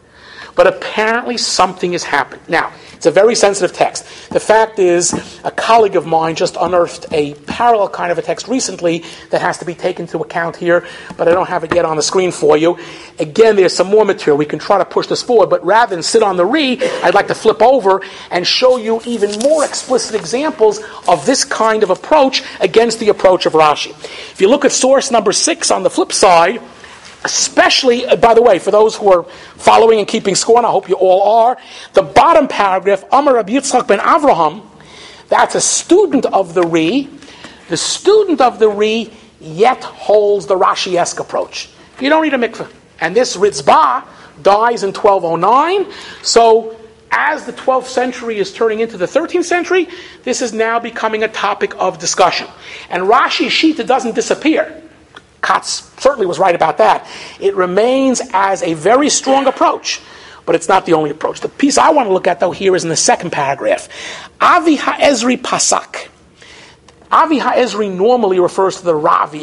But apparently something has happened. Now, it's a very sensitive text. The fact is, a colleague of mine just unearthed a parallel kind of a text recently that has to be taken into account here, but I don't have it yet on the screen for you. Again, there's some more material. We can try to push this forward, but rather than sit on the Ri, I'd like to flip over and show you even more explicit examples of this kind of approach against the approach of Rashi. If you look at source number six on the flip side, especially, uh, by the way, for those who are following and keeping score, and I hope you all are, the bottom paragraph, Amar Rabbi Yitzchak ben Avraham, that's a student of the Ri. The student of the Ri yet holds the Rashi-esque approach. You don't need a mikveh. And this Ritzbah dies in twelve oh nine, so as the twelfth century is turning into the thirteenth century, this is now becoming a topic of discussion. And Rashi's Shita doesn't disappear. Katz certainly was right about that. It remains as a very strong approach, but it's not the only approach. The piece I want to look at, though, here is in the second paragraph. Avi Ha'ezri Pasak. Avi Ha'ezri normally refers to the Ravia,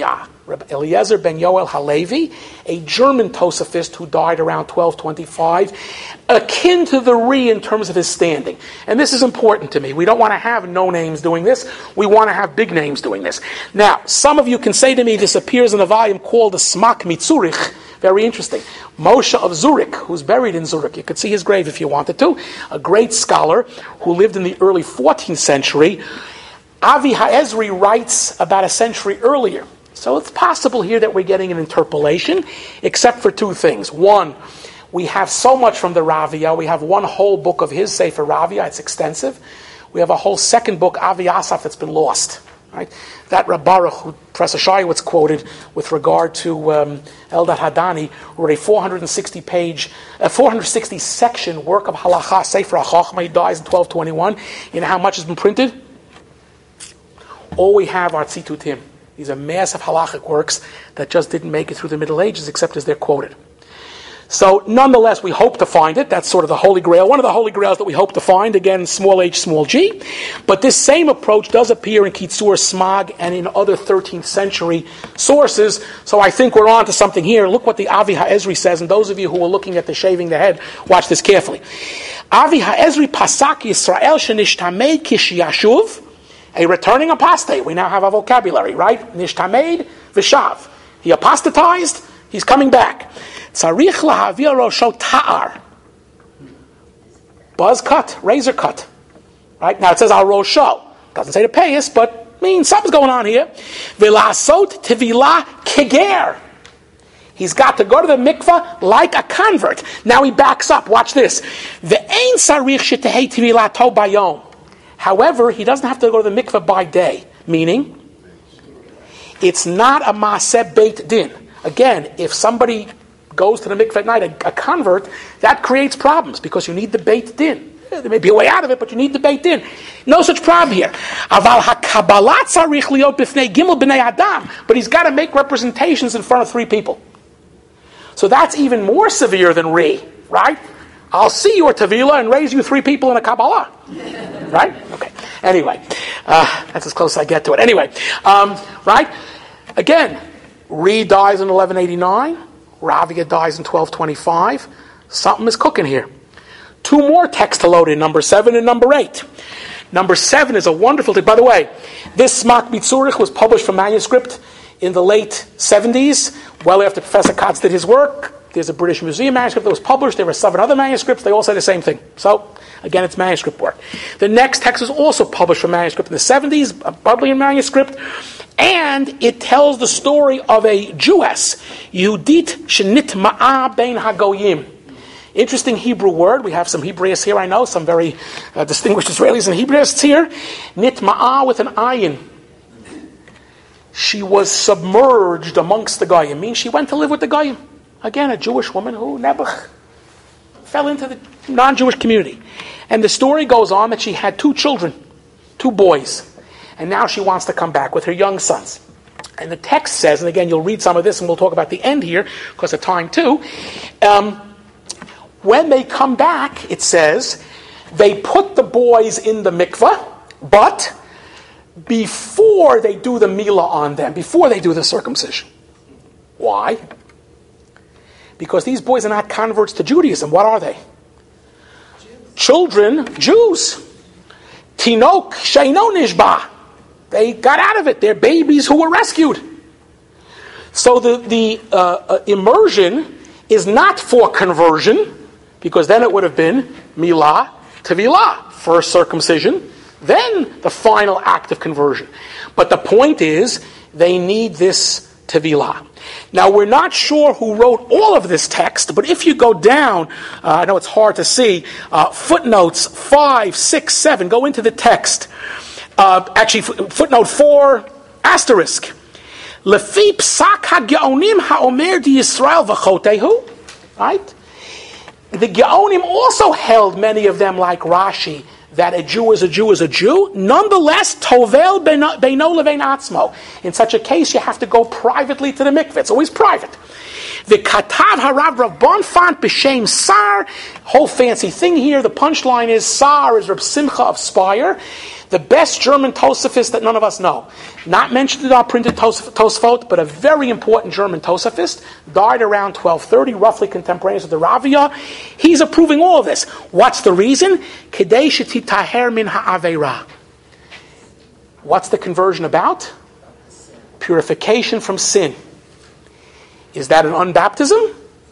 Rabbi Eliezer ben Yoel Halevi, a German Tosafist who died around twelve twenty-five, akin to the Ri in terms of his standing. And this is important to me. We don't want to have no names doing this. We want to have big names doing this. Now, some of you can say to me, this appears in a volume called the Smak Mitzurich. Very interesting. Moshe of Zurich, who's buried in Zurich. You could see his grave if you wanted to. A great scholar who lived in the early fourteenth century. Avi Ha'ezri writes about a century earlier. So it's possible here that we're getting an interpolation, except for two things. One, we have so much from the Ravia. We have one whole book of his Sefer Ravia. It's extensive. We have a whole second book, Avi Asaf, that's been lost. Right? That Reb Baruch, who Professor Shayowitz quoted with regard to um, Eldad Hadani, wrote a four hundred sixty page, a four hundred sixty section work of Halacha, Sefer HaChochma. He dies in twelve twenty-one. You know how much has been printed? All we have are tzitutim. These are massive halachic works that just didn't make it through the Middle Ages, except as they're quoted. So, nonetheless, we hope to find it. That's sort of the Holy Grail. One of the Holy Grails that we hope to find, again, small h, small g. But this same approach does appear in Kitzur Smag and in other thirteenth century sources. So I think we're on to something here. Look what the Avi Ha'ezri says, and those of you who are looking at the shaving the head, watch this carefully. Avi Ha'ezri Pasak Yisrael Shenishtamei Kishiyashuv. A returning apostate. We now have a vocabulary, right? Nishtamed v'shav. He apostatized, he's coming back. Tzarich lahavir rosho ta'ar. Buzz cut, razor cut. Right? Now it says al rosho. Doesn't say to payas, but means something's going on here. V'lasot tivila keger. He's got to go to the mikvah like a convert. Now he backs up. Watch this. Ve'ein tzarich shetehei tivila to bayom. However, he doesn't have to go to the mikveh by day, meaning it's not a maaseh beit din. Again, if somebody goes to the mikveh at night, a, a convert, that creates problems because you need the beit din. There may be a way out of it, but you need the beit din. No such problem here. Aval hakabbalah tzarich liot b'fnei gimel b'nei adam, but he's got to make representations in front of three people. So that's even more severe than Ri, right? I'll see your Tevila and raise you three people in a Kabbalah. Right? Okay. Anyway, uh, that's as close as I get to it. Anyway, um, right? Again, Ri dies in eleven eighty-nine. Ravia dies in twelve twenty-five. Something is cooking here. Two more texts to load in, number seven and number eight. Number seven is a wonderful thing. By the way, this Smak Mitzurich was published from manuscript in the late seventies, well after Professor Katz did his work. There's a British Museum manuscript that was published. There were seven other manuscripts. They all say the same thing. So, again, it's manuscript work. The next text was also published from manuscript in the seventies, a Bodleian manuscript, and it tells the story of a Jewess, Yehudit shenitma'a bein hagoyim. Interesting Hebrew word. We have some Hebraists here, I know, some very uh, distinguished Israelis and Hebraists here. Nitma'a with an ayin. She was submerged amongst the Goyim. Means she went to live with the Goyim. Again, a Jewish woman who, Nebuch, fell into the non-Jewish community. And the story goes on that she had two children, two boys. And now she wants to come back with her young sons. And the text says, and again, you'll read some of this and we'll talk about the end here, because of time too. Um, when they come back, it says, they put the boys in the mikveh, but before they do the milah on them, before they do the circumcision. Why? Because these boys are not converts to Judaism. What are they? Jews. Children, Jews. Tinok sheino nishba. They got out of it. They're babies who were rescued. So the, the uh, uh, immersion is not for conversion, because then it would have been milah tevilah, first circumcision, then the final act of conversion. But the point is, they need this tevilah. Now, we're not sure who wrote all of this text, but if you go down, uh, I know it's hard to see, uh, footnotes five, six, seven, go into the text. Uh, actually, f- footnote four, asterisk. Lefi psak ha-geonim ha-omer di Yisrael v'chotehu. Right? The Geonim also held, many of them like Rashi, that a Jew is a Jew is a Jew. Nonetheless, tovel beino levein atzmo. In such a case, you have to go privately to the mikveh. It's always private. The katav harav Rav Bon font b'shem Sar. Whole fancy thing here. The punchline is Sar is Reb Simcha of Speyer. The best German Tosafist that none of us know. Not mentioned in our printed Tos- Tosfot, but a very important German Tosafist. Died around twelve thirty, roughly contemporaneous with the Ravia. He's approving all of this. What's the reason? Kedei shetitaher min ha'aveira. What's the conversion about? Purification from sin. Is that an unbaptism?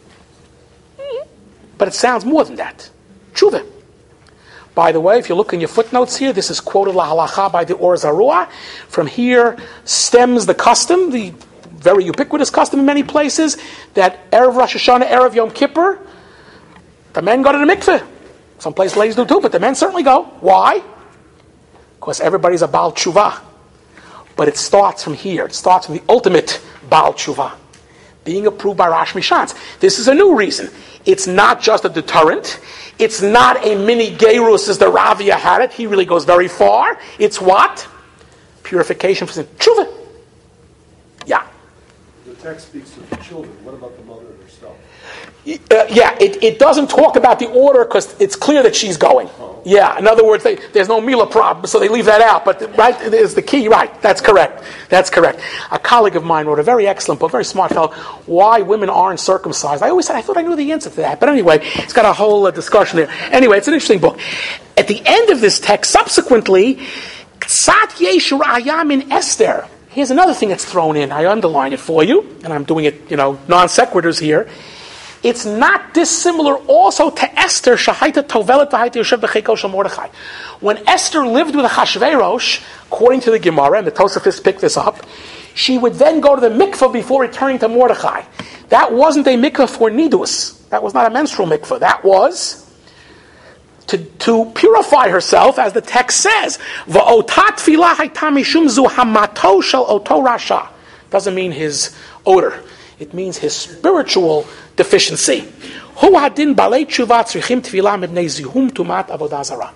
But it sounds more than that. Tshuva. By the way, if you look in your footnotes here, this is quoted la halacha by the Or Zarua. From here stems the custom, the very ubiquitous custom in many places, that Erev Rosh Hashanah, Erev Yom Kippur, the men go to the mikveh. Some places ladies do too, but the men certainly go. Why? Because everybody's a Baal Tshuva. But it starts from here. It starts from the ultimate Baal Tshuva. Being approved by Rosh Mishans. This is a new reason. It's not just a deterrent. It's not a mini Gerus as the Ravia had it. He really goes very far. It's what? Purification from sin. Tshuva. Yeah. The text speaks of the children. What about the mother herself? Uh, yeah, it, it doesn't talk about the order because it's clear that she's going. Oh. Yeah, in other words, they, there's no Mila problem, so they leave that out. But right is the key. Right, that's correct. That's correct. A colleague of mine wrote a very excellent book, very smart fellow, Why Women Aren't Circumcised. I always said I thought I knew the answer to that, but anyway, it's got a whole uh, discussion there. Anyway, it's an interesting book. At the end of this text, subsequently, Ksat Yesh Ra'aya min Esther. Here's another thing that's thrown in. I underlined it for you, and I'm doing it, you know, non sequiturs here. It's not dissimilar also to Esther, Shahaita Tovelet V'Haita Yoshev B'Cheiko Shel Mordechai. When Esther lived with Achashverosh, according to the Gemara, and the Tosafists picked this up, she would then go to the mikveh before returning to Mordechai. That wasn't a mikveh for nidus. That was not a menstrual mikveh. That was to, to purify herself, as the text says. V'otat tefillah hayta mishum zu hamato shel oto rasha. Doesn't mean his odor. It means his spiritual deficiency. Hu hadin balei tshuva tzrichim tefillah mibnei zihum tumat avodah zarah.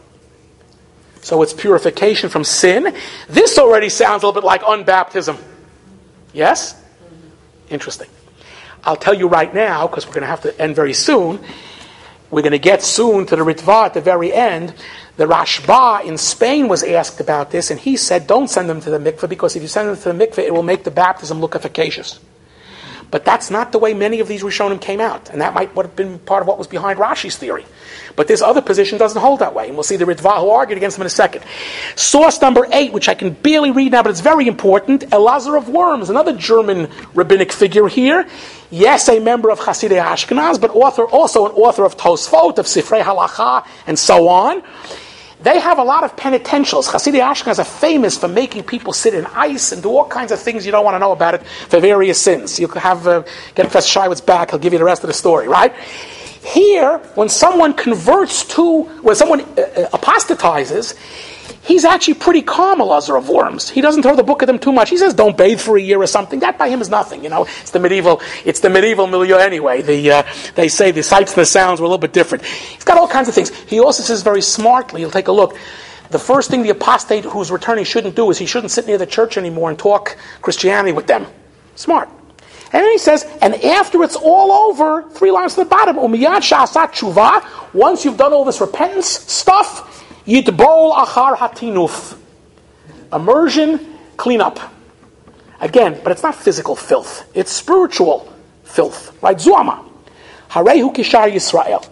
So it's purification from sin. This already sounds a little bit like unbaptism. Yes? Interesting. I'll tell you right now, because we're going to have to end very soon. We're going to get soon to the Ritva at the very end. The Rashba in Spain was asked about this, and he said, don't send them to the mikveh, because if you send them to the mikveh, it will make the baptism look efficacious. But that's not the way many of these Rishonim came out. And that might have been part of what was behind Rashi's theory. But this other position doesn't hold that way. And we'll see the Ritva who argued against him in a second. Source number eight, which I can barely read now, but it's very important. Elazar of Worms, another German rabbinic figure here. Yes, a member of Hasidei Ashkenaz, but author, also an author of Tosfot, of Sifrei Halacha, and so on. They have a lot of penitentials. Hasidei Ashkenaz are famous for making people sit in ice and do all kinds of things you don't want to know about it for various sins. You could have uh, get Professor Shaiwitz back; he'll give you the rest of the story, right? Here, when someone converts to, when someone uh, apostatizes, he's actually pretty calm, Elazar of Worms. He doesn't throw the book at them too much. He says, "Don't bathe for a year" or something. That by him is nothing. You know, it's the medieval, it's the medieval milieu anyway. The uh, they say the sights and the sounds were a little bit different. He's got all kinds of things. He also says very smartly. You'll take a look. The first thing the apostate who's returning shouldn't do is he shouldn't sit near the church anymore and talk Christianity with them. Smart. And then he says, and after it's all over, three lines to the bottom, umiyad sha'asat tshuva, once you've done all this repentance stuff, yitbol achar hatinuf. Immersion, clean up. Again, but it's not physical filth. It's spiritual filth. Right? Zuama. Harehu kishar Yisrael.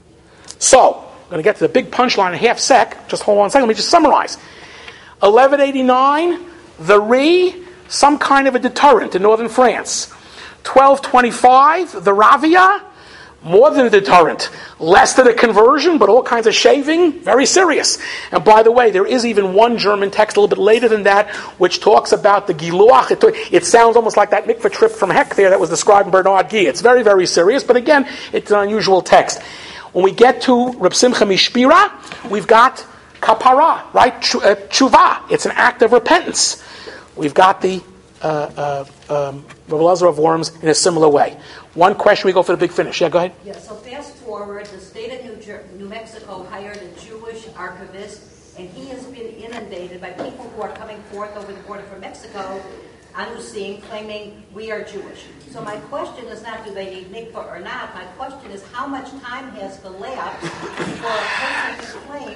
So, I'm going to get to the big punchline in a half sec. Just hold on a second. Let me just summarize. eleven eighty-nine, the Re, some kind of a deterrent in northern France. twelve twenty-five, the Ravia, more than a deterrent. Less than a conversion, but all kinds of shaving, very serious. And by the way, there is even one German text a little bit later than that, which talks about the Giluach. It, it sounds almost like that mikveh trip from Heck there that was described in Bernard Guy. It's very, very serious, but again, it's an unusual text. When we get to Reb Simcha Mishpira, we've got kapara, right? Tshuva. It's an act of repentance. We've got the uh, uh, um, Reb Elazar of Worms in a similar way. One question, we go for the big finish. Yeah, go ahead. Yeah, so fast forward, the state of New, Jer- New Mexico hired a Jewish archivist, and he has been inundated by people who are coming forth over the border from Mexico on the scene claiming we are Jewish. So my question is not do they need mikvah or not. My question is how much time has elapsed for a person to claim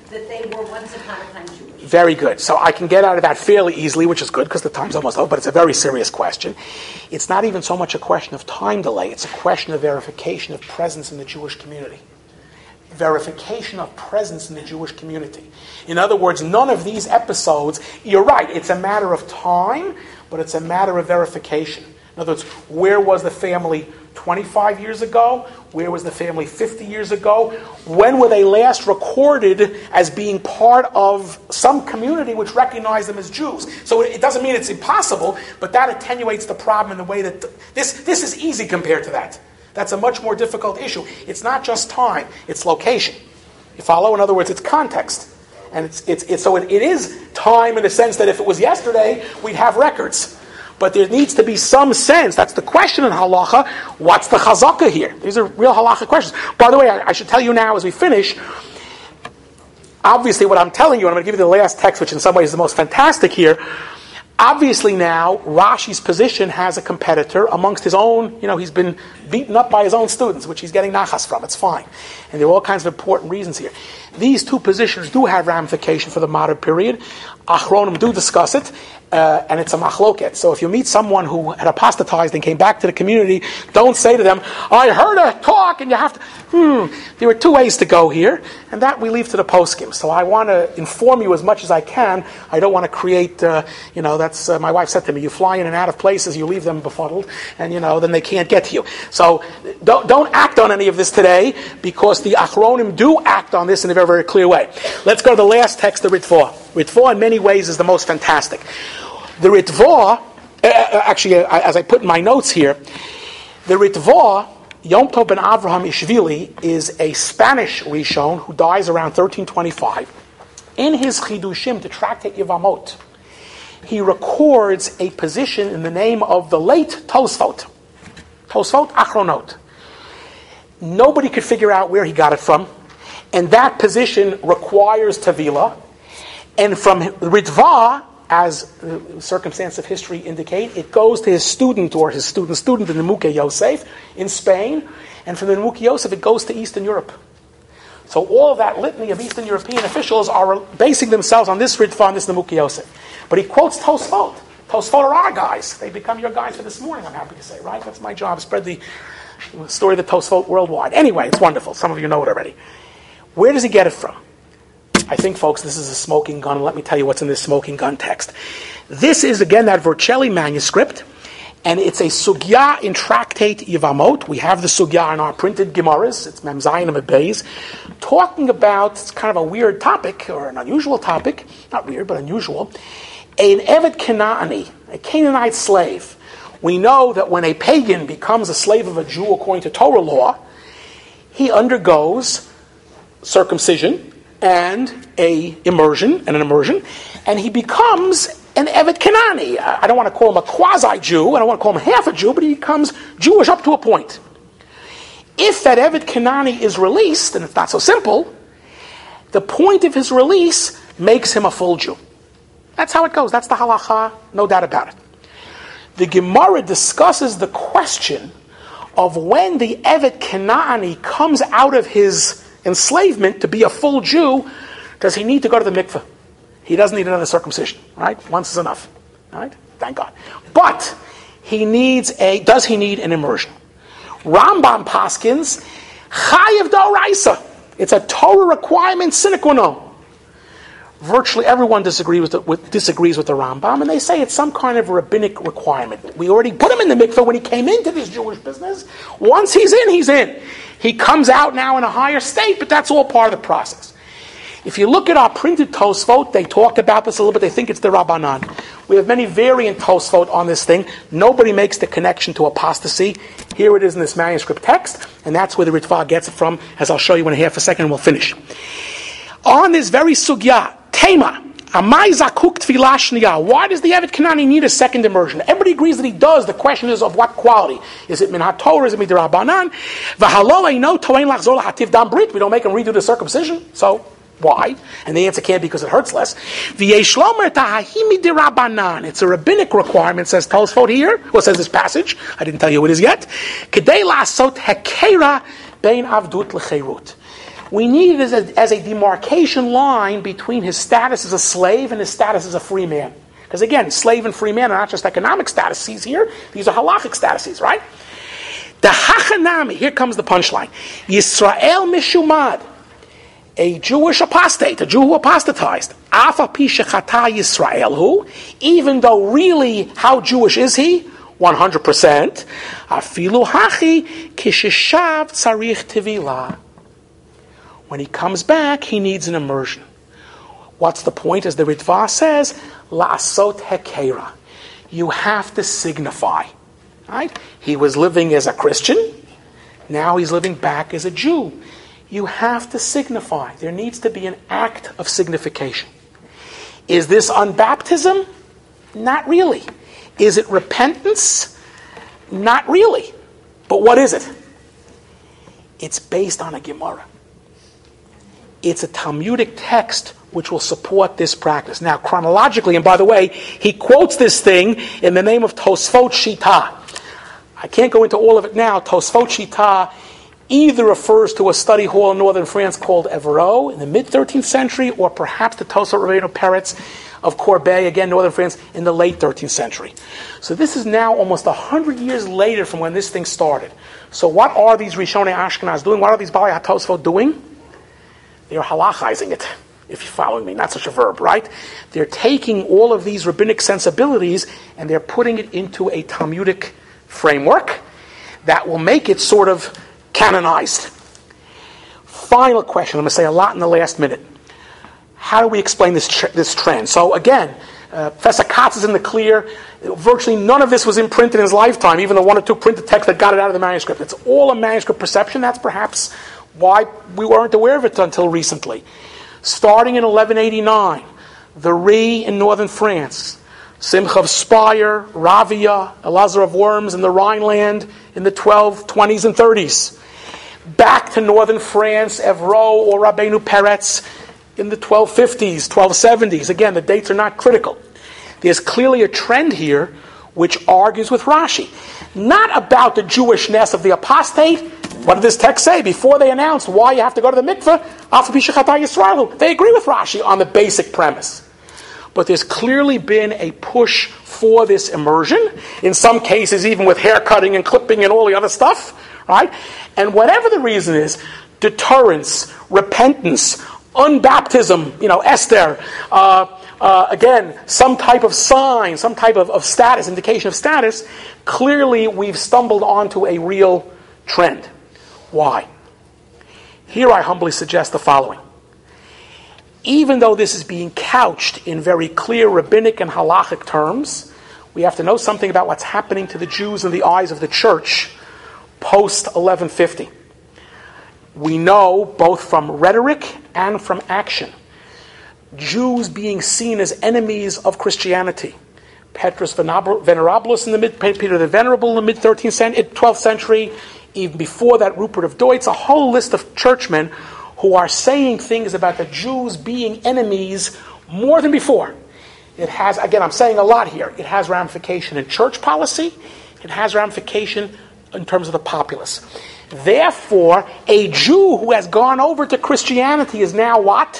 that they were once upon a time Jewish? Very good. So I can get out of that fairly easily, which is good because the time's almost over, but it's a very serious question. It's not even so much a question of time delay, it's a question of verification of presence in the Jewish community. Verification of presence in the Jewish community. In other words, none of these episodes, you're right, it's a matter of time, but it's a matter of verification. In other words, where was the family twenty-five years ago? Where was the family fifty years ago? When were they last recorded as being part of some community which recognized them as Jews? So it doesn't mean it's impossible, but that attenuates the problem in the way that this, this is easy compared to that. That's a much more difficult issue. It's not just time, it's location. You follow? In other words, it's context. And it's, it's, it's so it, it is time in the sense that if it was yesterday, we'd have records. But there needs to be some sense. That's the question in halacha. What's the chazaka here? These are real halacha questions. By the way, I, I should tell you now as we finish, obviously what I'm telling you, and I'm going to give you the last text, which in some ways is the most fantastic here. Obviously now, Rashi's position has a competitor amongst his own, you know, he's been beaten up by his own students, which he's getting nachas from. It's fine. And there are all kinds of important reasons here. These two positions do have ramification for the modern period. Achronim do discuss it, uh, and it's a machloket. So if you meet someone who had apostatized and came back to the community, don't say to them, I heard a talk, and you have to, hmm, there are two ways to go here, and that we leave to the poskim. So I want to inform you as much as I can. I don't want to create, uh, you know, that's, uh, my wife said to me, you fly in and out of places, you leave them befuddled, and, you know, then they can't get to you. So don't, don't act on any of this today, because the Achronim do act on this in a very, very clear way. Let's go to the last text, the Ritva. Ritva in many ways is the most fantastic. The Ritva, uh, actually, uh, as I put in my notes here, the Ritva, Yom Tov ben Avraham Ishvili, is a Spanish Rishon who dies around thirteen twenty-five. In his Chidushim, the Tractate Yevamot, he records a position in the name of the late Tosfot. Tosfot Achronot. Nobody could figure out where he got it from, and that position requires Tevila. And from Ritva, as the circumstance of history indicate, it goes to his student or his student's student, the Nemuke Yosef, in Spain. And from the Nemuke Yosef, it goes to Eastern Europe. So all of that litany of Eastern European officials are basing themselves on this Ritva and this Nemuke Yosef. But he quotes Tosfot. Tosfot are our guys. They become your guys for this morning, I'm happy to say, right? That's my job, spread the story of the Tosfot worldwide. Anyway, it's wonderful. Some of you know it already. Where does he get it from? I think, folks, this is a smoking gun. Let me tell you what's in this smoking gun text. This is, again, that Vercelli manuscript, and it's a sugya in Tractate Yevamot. We have the sugya in our printed Gemaras. It's Mem Zayin and Beis, talking about, it's kind of a weird topic, or an unusual topic, not weird, but unusual, an Evet Kanaani, a Canaanite slave. We know that when a pagan becomes a slave of a Jew according to Torah law, he undergoes circumcision, and a immersion, and an immersion, and he becomes an Evet Kanani. I don't want to call him a quasi-Jew, I don't want to call him half a Jew, but he becomes Jewish up to a point. If that Evet Kanani is released, and it's not so simple, the point of his release makes him a full Jew. That's how it goes. That's the halacha, no doubt about it. The Gemara discusses the question of when the Evet Kanani comes out of his enslavement to be a full Jew, does he need to go to the mikveh? He doesn't need another circumcision, right? Once is enough, right? Thank God. But he needs a, does he need an immersion? Rambam paskins, chayiv d'oraisa. It's a Torah requirement sine qua non. Virtually everyone disagrees with, the, with disagrees with the Rambam, and they say it's some kind of rabbinic requirement. We already put him in the mikveh when he came into this Jewish business. Once he's in, he's in. He comes out now in a higher state, but that's all part of the process. If you look at our printed Tosfot, they talk about this a little bit. They think it's the Rabbanan. We have many variant Tosfot on this thing. Nobody makes the connection to apostasy. Here it is in this manuscript text, and that's where the Ritva gets it from, as I'll show you in a half a second, and we'll finish. On this very sugya, Tema, Amai zakuk tefillah shniya. Why does the Evet Kanani need a second immersion? Everybody agrees that he does. The question is of what quality? Is it min haTorah? Is it midrabanan? V'halo eino toein lachzor lahativ dam brit. We don't make him redo the circumcision. So why? And the answer can't be because it hurts less. V'yesh lomer tahahimi dirabanan. It's a rabbinic requirement, says Tosfot here. Well, says this passage. I didn't tell you what it is yet. Kedei lasot hekera bein avdut lecherut. We need it as a, as a demarcation line between his status as a slave and his status as a free man. Because again, slave and free man are not just economic statuses here, these are halachic statuses, right? The hachanami, here comes the punchline. Yisrael mishumad, a Jewish apostate, a Jew who apostatized. Afa pi shechata Yisrael hu, even though really, how Jewish is he? one hundred percent. Afilu hachi kishishav tzarich tevilah. When he comes back, he needs an immersion. What's the point? As the Ritva says, la'asot hekera. You have to signify. Right? He was living as a Christian. Now he's living back as a Jew. You have to signify. There needs to be an act of signification. Is this unbaptism? Not really. Is it repentance? Not really. But what is it? It's based on a Gemara. It's a Talmudic text which will support this practice. Now, chronologically, and by the way, he quotes this thing in the name of Tosfot Shita. I can't go into all of it now. Tosfot Shita either refers to a study hall in northern France called Évreux in the mid-thirteenth century, or perhaps the Tosfot Rabbeinu Peretz of Corbeil, again, northern France, in the late thirteenth century. So this is now almost one hundred years later from when this thing started. So what are these Rishonei Ashkenaz doing? What are these Balei HaTosfot doing? They're halachizing it, if you're following me. Not such a verb, right? They're taking all of these rabbinic sensibilities and they're putting it into a Talmudic framework that will make it sort of canonized. Final question. I'm going to say a lot in the last minute. How do we explain this tr- this trend? So again, uh, Professor Katz is in the clear. Virtually none of this was imprinted in his lifetime, even the one or two printed texts that got it out of the manuscript. It's all a manuscript perception. That's perhaps why we weren't aware of it until recently. Starting in eleven eighty-nine, the Ri in northern France, Simcha of Speyer, Ravia, Elazar of Worms in the Rhineland in the twelve twenties and thirties. Back to northern France, Évreux or Rabbeinu Peretz in the twelve fifties, twelve seventies. Again, the dates are not critical. There's clearly a trend here which argues with Rashi. Not about the Jewishness of the apostate. What did this text say? Before they announced why you have to go to the mikveh, Afa pi shechata Yisrael, they agree with Rashi on the basic premise. But there's clearly been a push for this immersion, in some cases even with hair cutting and clipping and all the other stuff, right? And whatever the reason is, deterrence, repentance, unbaptism, you know, Esther, uh, uh, again, some type of sign, some type of, of status, indication of status, clearly we've stumbled onto a real trend. Why? Here I humbly suggest the following. Even though this is being couched in very clear rabbinic and halachic terms, we have to know something about what's happening to the Jews in the eyes of the church post eleven fifty. We know, both from rhetoric and from action, Jews being seen as enemies of Christianity. Petrus Venerabilis in the mid, Peter the Venerable in the mid thirteenth century, twelfth century, even before that, Rupert of Deutz, a whole list of churchmen who are saying things about the Jews being enemies more than before. It has, again, I'm saying a lot here, it has ramification in church policy, it has ramification in terms of the populace. Therefore, a Jew who has gone over to Christianity is now what?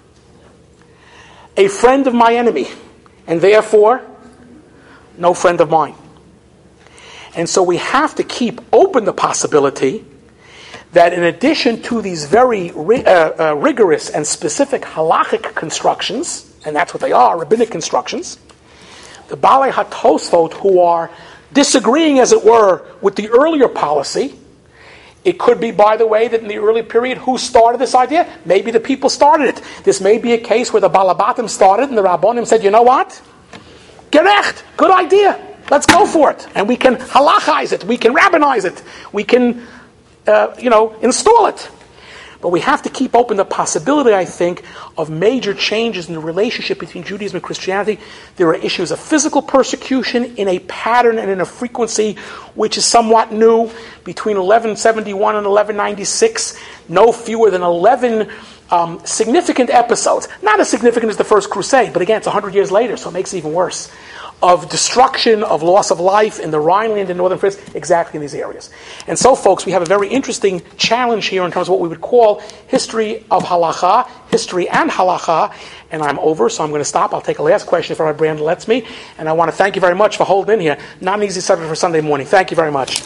A friend of my enemy, and therefore, no friend of mine. And so we have to keep open the possibility that in addition to these very uh, uh, rigorous and specific halachic constructions, and that's what they are, rabbinic constructions, the Balei HaTosfot who are disagreeing, as it were, with the earlier policy, it could be, by the way, that in the early period, who started this idea? Maybe the people started it. This may be a case where the Balabatim started and the Rabbonim said, you know what? Gerecht, good idea. Let's go for it. And we can halachize it. We can rabbinize it. We can, uh, you know, install it. But we have to keep open the possibility, I think, of major changes in the relationship between Judaism and Christianity. There are issues of physical persecution in a pattern and in a frequency which is somewhat new. Between eleven seventy-one and eleven ninety-six, no fewer than eleven um, significant episodes, not as significant as the First Crusade, but again, it's one hundred years later, so it makes it even worse, of destruction, of loss of life in the Rhineland and northern France, exactly in these areas. And so, folks, we have a very interesting challenge here in terms of what we would call history of halacha, history and halacha, and I'm over, so I'm going to stop. I'll take a last question if Rabbi Brandon lets me, and I want to thank you very much for holding in here. Not an easy subject for Sunday morning. Thank you very much.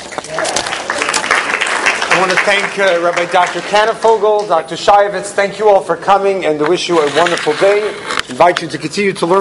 I want to thank uh, Rabbi Doctor Kannefogel, Doctor Shayevitz. Thank you all for coming, and to wish you a wonderful day. I invite you to continue to learn